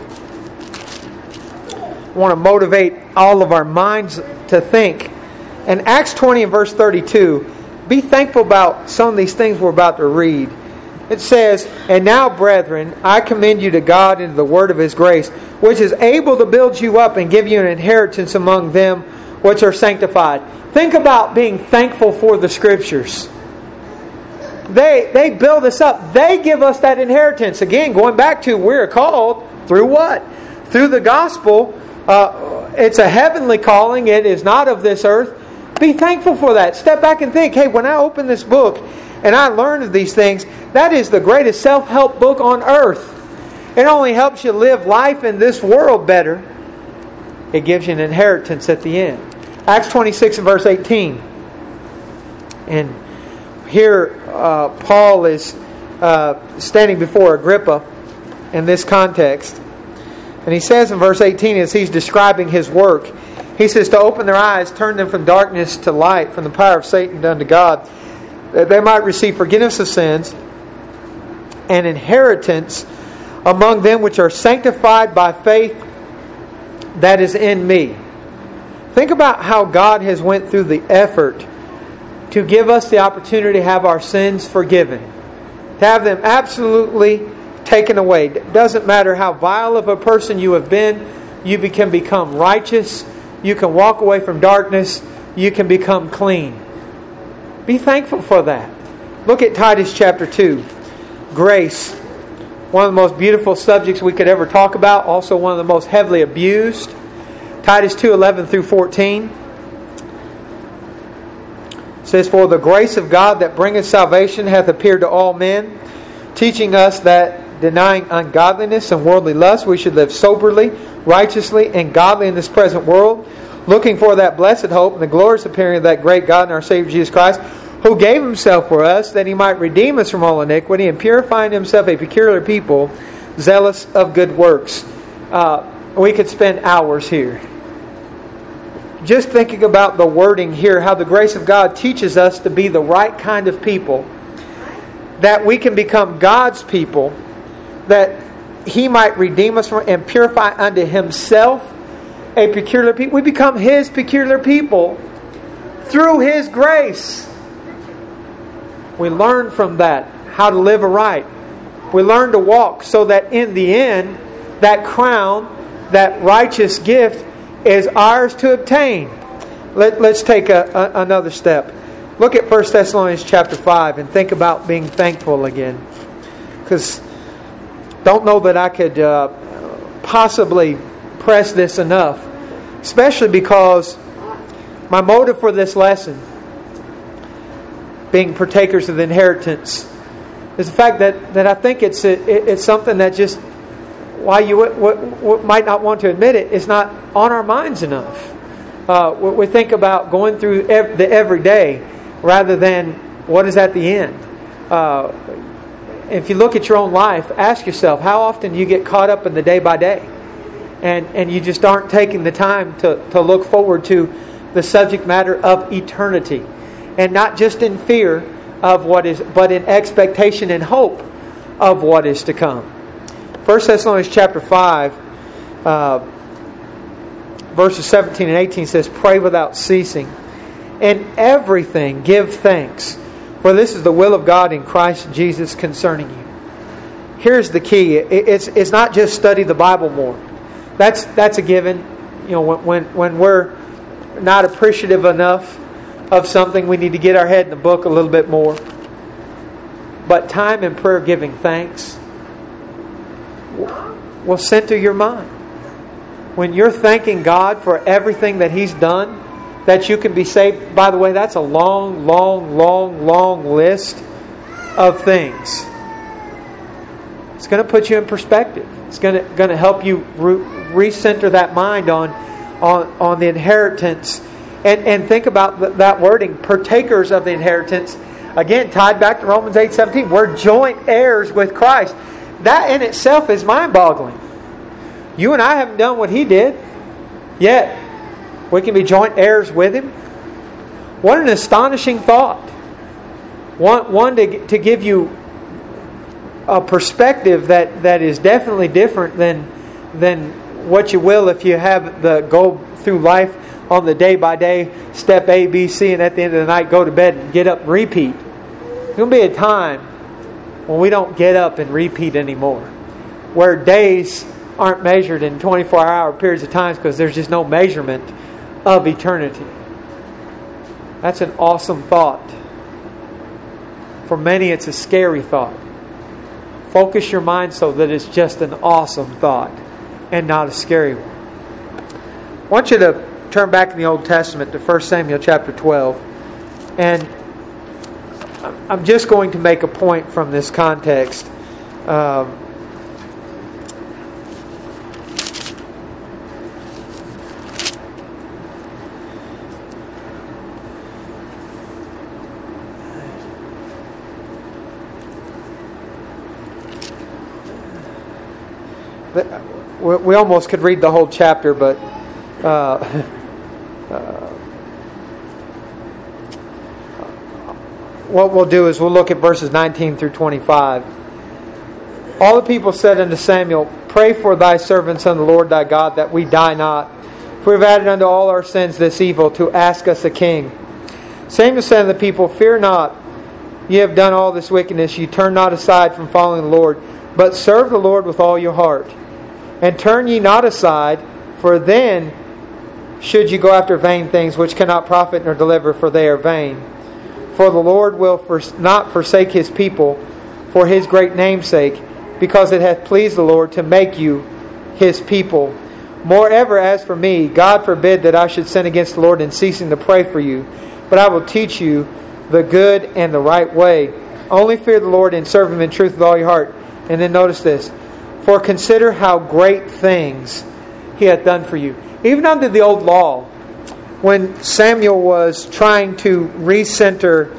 I want to motivate all of our minds to think. In Acts 20 and verse 32, be thankful about some of these things we're about to read. It says, "And now, brethren, I commend you to God and to the word of His grace, which is able to build you up and give you an inheritance among them which are sanctified." Think about being thankful for the Scriptures. They build us up. They give us that inheritance. Again, going back to we're called through what? Through the gospel. It's a heavenly calling. It is not of this earth. Be thankful for that. Step back and think, hey, when I open this book and I learn of these things, that is the greatest self-help book on earth. It only helps you live life in this world better. It gives you an inheritance at the end. Acts 26 and verse 18. And here Paul is standing before Agrippa in this context. And he says in verse 18, as he's describing his work, he says, to open their eyes, turn them from darkness to light, from the power of Satan unto God, that they might receive forgiveness of sins and inheritance among them which are sanctified by faith that is in me. Think about how God has went through the effort to give us the opportunity to have our sins forgiven, to have them absolutely taken away. It doesn't matter how vile of a person you have been, you can become righteous, you can walk away from darkness, you can become clean. Be thankful for that. Look at Titus chapter 2. Grace. One of the most beautiful subjects we could ever talk about. Also one of the most heavily abused. Titus 2:11 through 14. It says, "For the grace of God that bringeth salvation hath appeared to all men, teaching us that denying ungodliness and worldly lust, we should live soberly, righteously, and godly in this present world, looking for that blessed hope and the glorious appearing of that great God and our Savior Jesus Christ, who gave Himself for us, that He might redeem us from all iniquity, and purify in Himself a peculiar people, zealous of good works." We could spend hours here just thinking about the wording here, how the grace of God teaches us to be the right kind of people, that we can become God's people, that He might redeem us from and purify unto Himself a peculiar people. We become His peculiar people through His grace. We learn from that how to live aright. We learn to walk so that in the end, that crown, that righteous gift is ours to obtain. Let's take another step. Look at 1 Thessalonians chapter 5 and think about being thankful again. Because don't know that I could possibly press this enough. Especially because my motive for this lesson, being partakers of the inheritance, is the fact that I think it's something that just, while you might not want to admit it, it's not on our minds enough. We think about going through the everyday rather than what is at the end. If you look at your own life, ask yourself, how often do you get caught up in the day by day? And you just aren't taking the time to look forward to the subject matter of eternity. And not just in fear of what is, but in expectation and hope of what is to come. 1 Thessalonians chapter 5, verses 17 and 18 says, "Pray without ceasing. In everything give thanks, for this is the will of God in Christ Jesus concerning you." Here's the key. It's not just study the Bible more. That's a given. You know, when we're not appreciative enough of something, we need to get our head in the book a little bit more. But time in prayer giving thanks will center your mind. When you're thanking God for everything that He's done, that you can be saved. By the way, that's a long, long, long, long list of things. It's going to put you in perspective. It's going to help you recenter that mind on the inheritance. And think about that wording, partakers of the inheritance. Again, tied back to Romans 8:17. We're joint heirs with Christ. That in itself is mind-boggling. You and I haven't done what He did, yet we can be joint heirs with Him. What an astonishing thought. One to give you a perspective that is definitely different than what you will if you have the go through life on the day-by-day, step A, B, C, and at the end of the night go to bed and get up and repeat. There's going to be a time when we don't get up and repeat anymore. Where days aren't measured in 24-hour periods of time because there's just no measurement of eternity. That's an awesome thought. For many, it's a scary thought. Focus your mind so that it's just an awesome thought and not a scary one. I want you to turn back in the Old Testament to 1 Samuel chapter 12. And I'm just going to make a point from this context. We almost could read the whole chapter, but what we'll do is we'll look at verses 19 through 25. All the people said unto Samuel, Pray for thy servants unto the Lord thy God, that we die not. For we have added unto all our sins this evil, to ask us a king. Samuel said unto the people, Fear not, ye have done all this wickedness. Ye turn not aside from following the Lord, but serve the Lord with all your heart. And turn ye not aside, for then should ye go after vain things, which cannot profit nor deliver, for they are vain. For the Lord will not forsake His people for His great name's sake, because it hath pleased the Lord to make you His people. Moreover, as for me, God forbid that I should sin against the Lord in ceasing to pray for you, but I will teach you the good and the right way. Only fear the Lord and serve Him in truth with all your heart. And then notice this. For consider how great things He hath done for you. Even under the old law, when Samuel was trying to recenter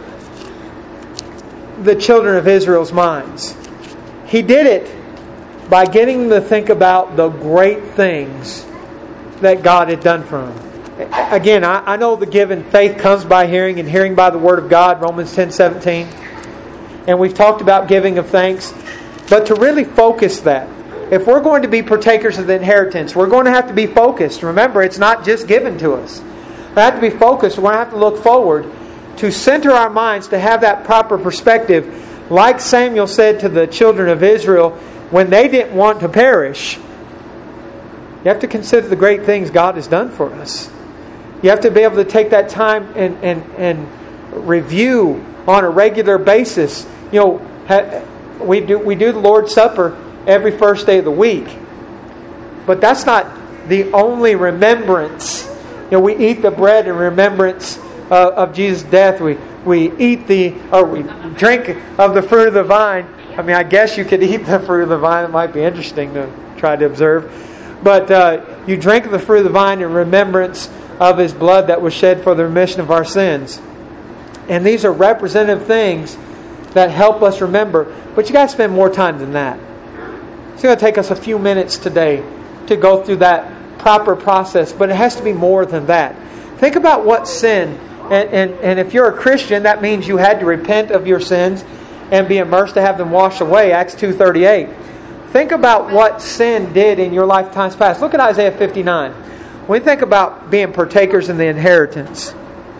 the children of Israel's minds, he did it by getting them to think about the great things that God had done for them. Again, I know the given faith comes by hearing, and hearing by the Word of God, Romans 10:17. And we've talked about giving of thanks. But to really focus that, if we're going to be partakers of the inheritance, we're going to have to be focused. Remember, it's not just given to us. We have to be focused. We're going to have to look forward to center our minds, to have that proper perspective. Like Samuel said to the children of Israel when they didn't want to perish, you have to consider the great things God has done for us. You have to be able to take that time and review on a regular basis. You know, we do the Lord's Supper every first day of the week. But that's not the only remembrance. You know, we eat the bread in remembrance of Jesus' death. We drink of the fruit of the vine. I mean, I guess you could eat the fruit of the vine. It might be interesting to try to observe. But you drink of the fruit of the vine in remembrance of His blood that was shed for the remission of our sins. And these are representative things that help us remember. But you got to spend more time than that. It's going to take us a few minutes today to go through that proper process. But it has to be more than that. Think about what sin, and if you're a Christian, that means you had to repent of your sins and be immersed to have them washed away. Acts 2:38. Think about what sin did in your lifetimes past. Look at Isaiah 59. When we think about being partakers in the inheritance,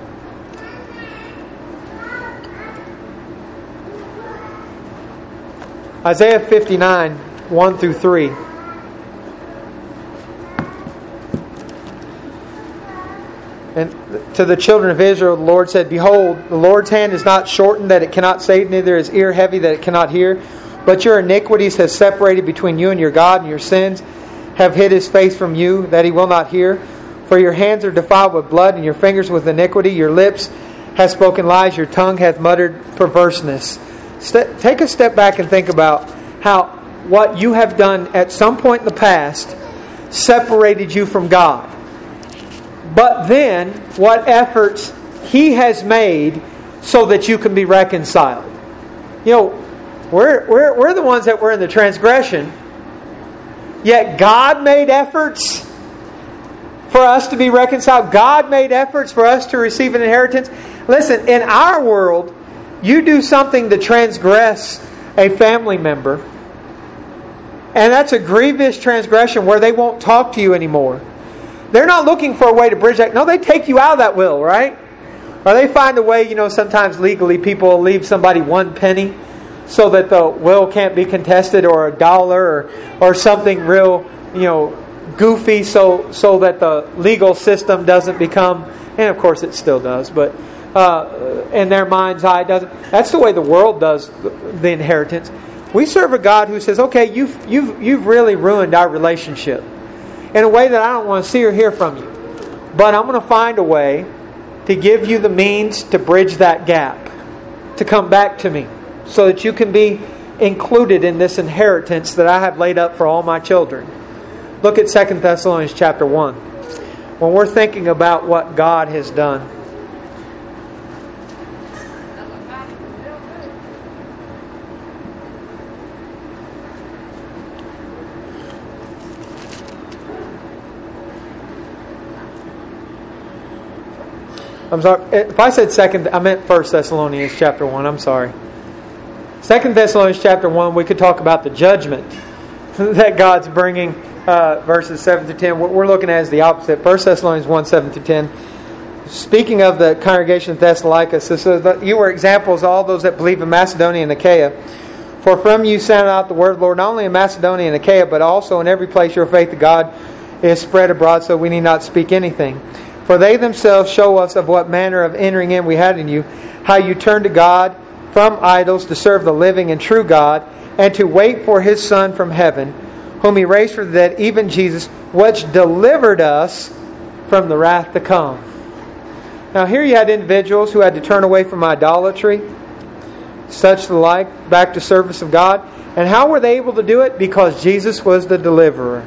Isaiah 59, 1 through 3. And to the children of Israel, the Lord said, Behold, the Lord's hand is not shortened that it cannot save, neither is ear heavy that it cannot hear. But your iniquities have separated between you and your God, and your sins have hid His face from you, that He will not hear. For your hands are defiled with blood, and your fingers with iniquity. Your lips have spoken lies, your tongue hath muttered perverseness. Take a step back and think about how what you have done at some point in the past separated you from God. But then, what efforts He has made so that you can be reconciled. You know, we're the ones that were in the transgression. Yet God made efforts for us to be reconciled. God made efforts for us to receive an inheritance. Listen, in our world, you do something to transgress a family member, and that's a grievous transgression where they won't talk to you anymore. They're not looking for a way to bridge that. No, they take you out of that will, right? Or they find a way, sometimes legally people will leave somebody 1 penny so that the will can't be contested, or $1 or something real, goofy, so that the legal system doesn't become, and of course it still does, but in their mind's eye doesn't. That's the way the world does the inheritance. We serve a God who says, okay, you've really ruined our relationship in a way that I don't want to see or hear from you, but I'm going to find a way to give you the means to bridge that gap, to come back to me, so that you can be included in this inheritance that I have laid up for all my children. Look at 2 Thessalonians chapter 1. When we're thinking about what God has done. I'm sorry, if I said second, I meant 1 Thessalonians chapter 1. I'm sorry. 2 Thessalonians chapter 1, we could talk about the judgment that God's bringing, verses 7 to 10. What we're looking at is the opposite. 1 Thessalonians 1, 7 to 10. Speaking of the congregation of Thessalonica, it says that you were examples of all those that believe in Macedonia and Achaia. For from you sounded out the word of the Lord, not only in Macedonia and Achaia, but also in every place your faith to God is spread abroad, so we need not speak anything. For they themselves show us of what manner of entering in we had in you, how you turned to God from idols to serve the living and true God, and to wait for His Son from heaven, whom He raised from the dead, even Jesus, which delivered us from the wrath to come. Now here you had individuals who had to turn away from idolatry, such the like, back to service of God. And how were they able to do it? Because Jesus was the deliverer.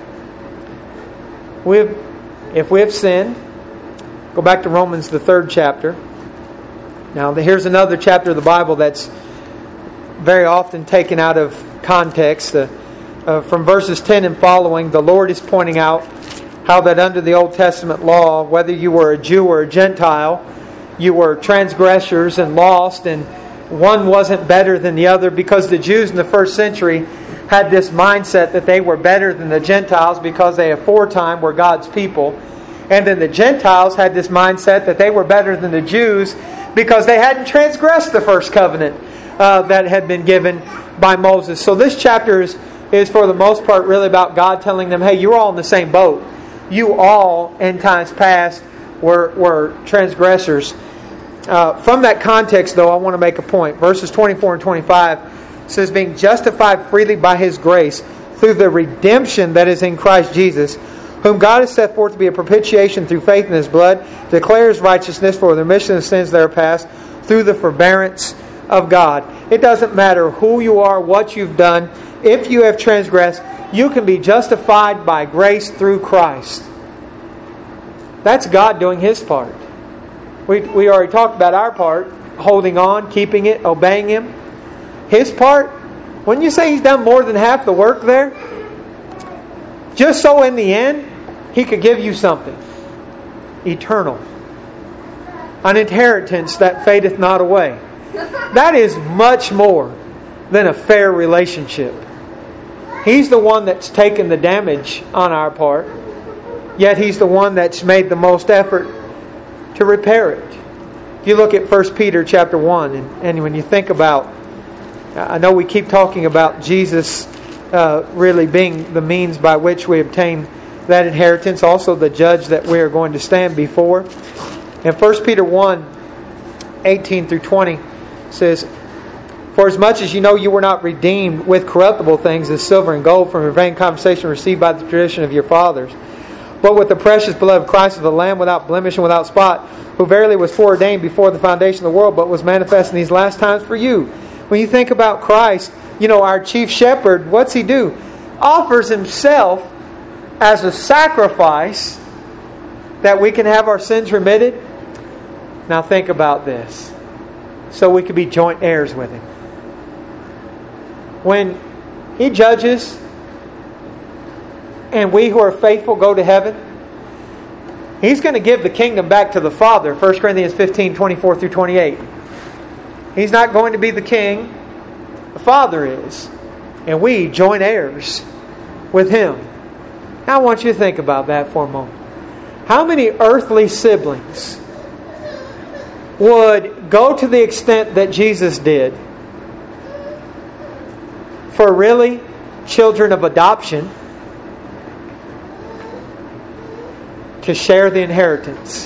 If we have sinned, go back to Romans, the 3rd chapter. Now, here's another chapter of the Bible that's very often taken out of context. From verses 10 and following, the Lord is pointing out how that under the Old Testament law, whether you were a Jew or a Gentile, you were transgressors and lost, and one wasn't better than the other, because the Jews in the first century had this mindset that they were better than the Gentiles because they aforetime were God's people. And then the Gentiles had this mindset that they were better than the Jews because they hadn't transgressed the first covenant that had been given by Moses. So this chapter is for the most part really about God telling them, hey, you're all in the same boat. You all, in times past, were transgressors. From that context, though, I want to make a point. Verses 24 and 25 says, being justified freely by His grace through the redemption that is in Christ Jesus, whom God has set forth to be a propitiation through faith in His blood, declares righteousness for the remission of sins that are past, through the forbearance of God. It doesn't matter who you are, what you've done. If you have transgressed, you can be justified by grace through Christ. That's God doing His part. We already talked about our part, holding on, keeping it, obeying Him. His part, when you say He's done more than half the work there, just so in the end, He could give you something eternal. An inheritance that fadeth not away. That is much more than a fair relationship. He's the one that's taken the damage on our part, yet He's the one that's made the most effort to repair it. If you look at 1 Peter chapter 1, and when you think about, I know we keep talking about Jesus really being the means by which we obtain that inheritance, also the judge that we are going to stand before. And 1 Peter 1, 18 through 20 says, for as much as you know you were not redeemed with corruptible things as silver and gold from your vain conversation received by the tradition of your fathers, but with the precious blood of Christ of the Lamb without blemish and without spot, who verily was foreordained before the foundation of the world, but was manifest in these last times for you. When you think about Christ, our chief shepherd, what's He do? Offers Himself as a sacrifice that we can have our sins remitted. Now think about this. So we could be joint heirs with Him. When He judges and we who are faithful go to heaven, He's going to give the kingdom back to the Father. 1 Corinthians 15, 24 through 28. He's not going to be the king. The Father is. And we join heirs with Him. Now I want you to think about that for a moment. How many earthly siblings would go to the extent that Jesus did for really children of adoption to share the inheritance.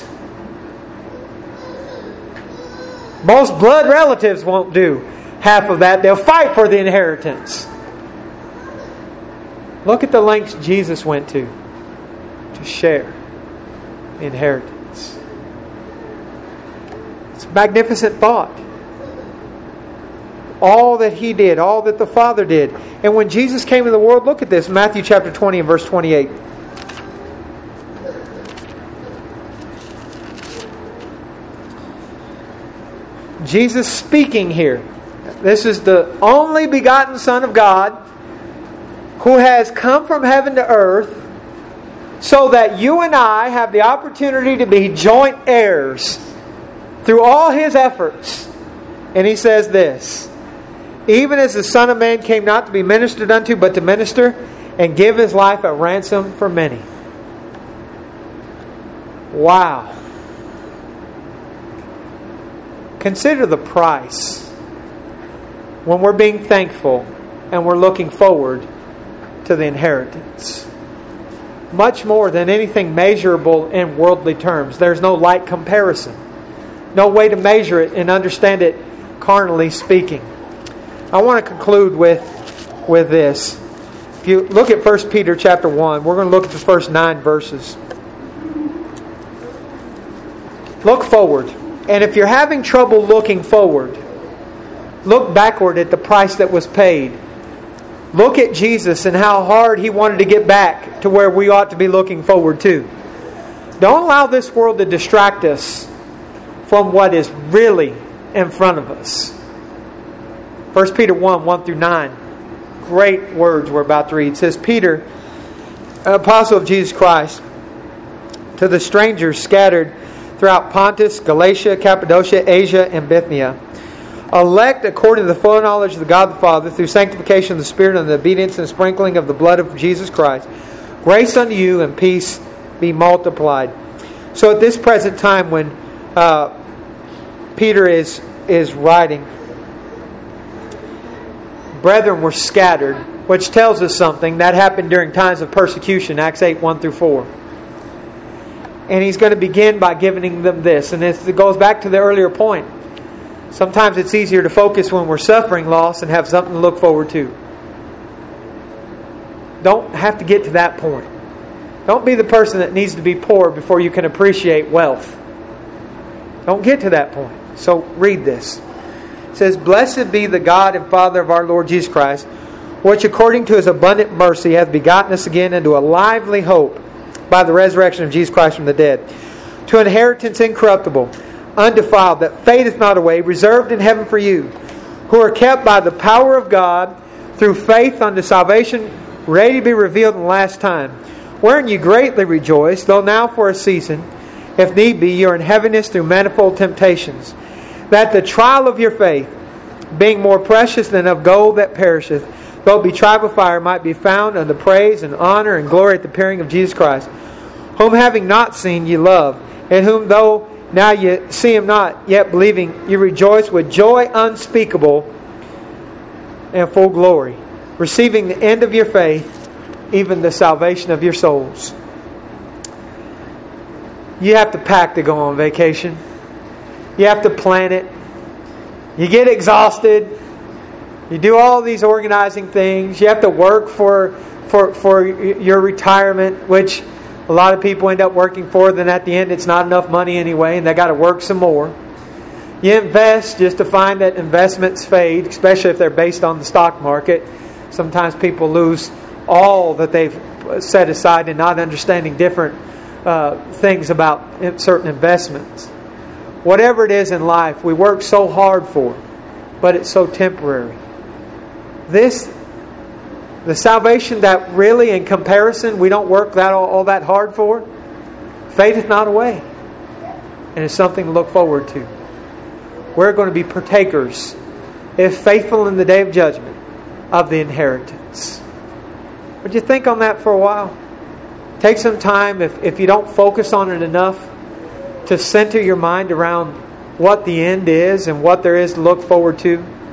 Most blood relatives won't do half of that. They'll fight for the inheritance. Look at the lengths Jesus went to share the inheritance. It's a magnificent thought. All that He did, all that the Father did. And when Jesus came into the world, look at this, Matthew chapter 20 and verse 28. Jesus speaking here. This is the only begotten Son of God who has come from heaven to earth so that you and I have the opportunity to be joint heirs through all His efforts. And He says this, even as the Son of Man came not to be ministered unto, but to minister and give His life a ransom for many. Wow. Consider the price when we're being thankful and we're looking forward to the inheritance. Much more than anything measurable in worldly terms. There's no light comparison. No way to measure it and understand it carnally speaking. I want to conclude with this. If you look at 1 Peter chapter 1, we're going to look at the first 9 verses. Look forward. And if you're having trouble looking forward, look backward at the price that was paid. Look at Jesus and how hard He wanted to get back to where we ought to be looking forward to. Don't allow this world to distract us from what is really in front of us. 1 Peter 1, 1 through 9. Great words we're about to read. It says, Peter, an apostle of Jesus Christ, to the strangers scattered throughout Pontus, Galatia, Cappadocia, Asia, and Bithynia, elect according to the full knowledge of the God the Father, through sanctification of the Spirit and the obedience and sprinkling of the blood of Jesus Christ, grace unto you and peace be multiplied. So at this present time when Peter is writing, brethren were scattered, which tells us something. That happened during times of persecution, Acts 8, 1 through 4. And he's going to begin by giving them this. And it goes back to the earlier point. Sometimes it's easier to focus when we're suffering loss and have something to look forward to. Don't have to get to that point. Don't be the person that needs to be poor before you can appreciate wealth. Don't get to that point. So read this. It says, blessed be the God and Father of our Lord Jesus Christ, which according to His abundant mercy hath begotten us again into a lively hope by the resurrection of Jesus Christ from the dead, to an inheritance incorruptible, undefiled, that fadeth not away, reserved in heaven for you, who are kept by the power of God through faith unto salvation, ready to be revealed in the last time, wherein you greatly rejoice, though now for a season, if need be, you are in heaviness through manifold temptations, that the trial of your faith, being more precious than of gold that perisheth, though it be tried with fire, might be found unto praise and honor and glory at the appearing of Jesus Christ, whom having not seen ye love, and whom though now ye see Him not, yet believing ye rejoice with joy unspeakable and full glory, receiving the end of your faith, even the salvation of your souls. You have to pack to go on vacation. You have to plan it. You get exhausted. You do all these organizing things. You have to work for your retirement, which a lot of people end up working for. Then at the end, it's not enough money anyway, and they got to work some more. You invest just to find that investments fade, especially if they're based on the stock market. Sometimes people lose all that they've set aside and not understanding different things about certain investments. Whatever it is in life, we work so hard for, but it's so temporary. The salvation that really, in comparison, we don't work all that hard for, fadeth not away. And it's something to look forward to. We're going to be partakers, if faithful in the day of judgment, of the inheritance. Would you think on that for a while? Take some time, if you don't focus on it enough, to center your mind around what the end is and what there is to look forward to.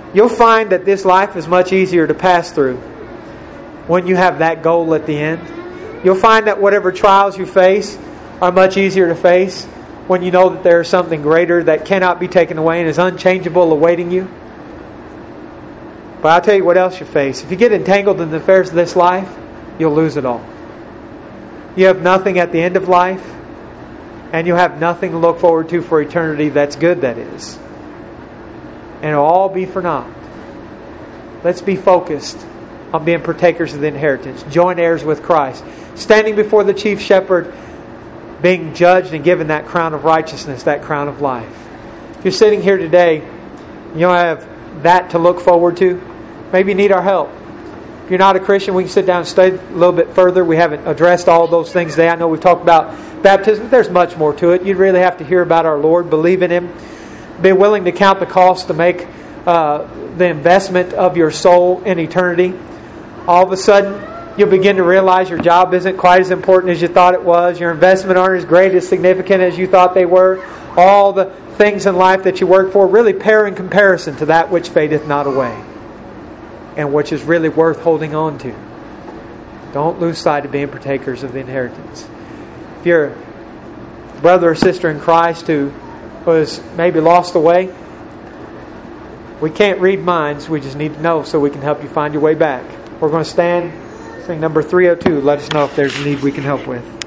you'll find that this life is much easier to pass through when you have that goal at the end. You'll find that whatever trials you face are much easier to face when you know that there is something greater that cannot be taken away and is unchangeable awaiting you. But I'll tell you what else you face. If you get entangled in the affairs of this life, you'll lose it all. You have nothing at the end of life, and you'll have nothing to look forward to for eternity that's good, that is. And it'll all be for naught. Let's be focused on being partakers of the inheritance, joint heirs with Christ, standing before the chief shepherd, being judged and given that crown of righteousness, that crown of life. If you're sitting here today, you don't have that to look forward to, maybe you need our help. If you're not a Christian, we can sit down and study a little bit further. We haven't addressed all those things today. I know we've talked about baptism, but there's much more to it. You'd really have to hear about our Lord, believe in Him, be willing to count the cost to make the investment of your soul in eternity. All of a sudden, you'll begin to realize your job isn't quite as important as you thought it was. Your investment aren't as great, as significant as you thought they were. All the things in life that you work for really pale in comparison to that which fadeth not away, and which is really worth holding on to. Don't lose sight of being partakers of the inheritance. If you're a brother or sister in Christ who was maybe lost away, we can't read minds. We just need to know so we can help you find your way back. We're going to stand, sing number 302. Let us know if there's a need we can help with.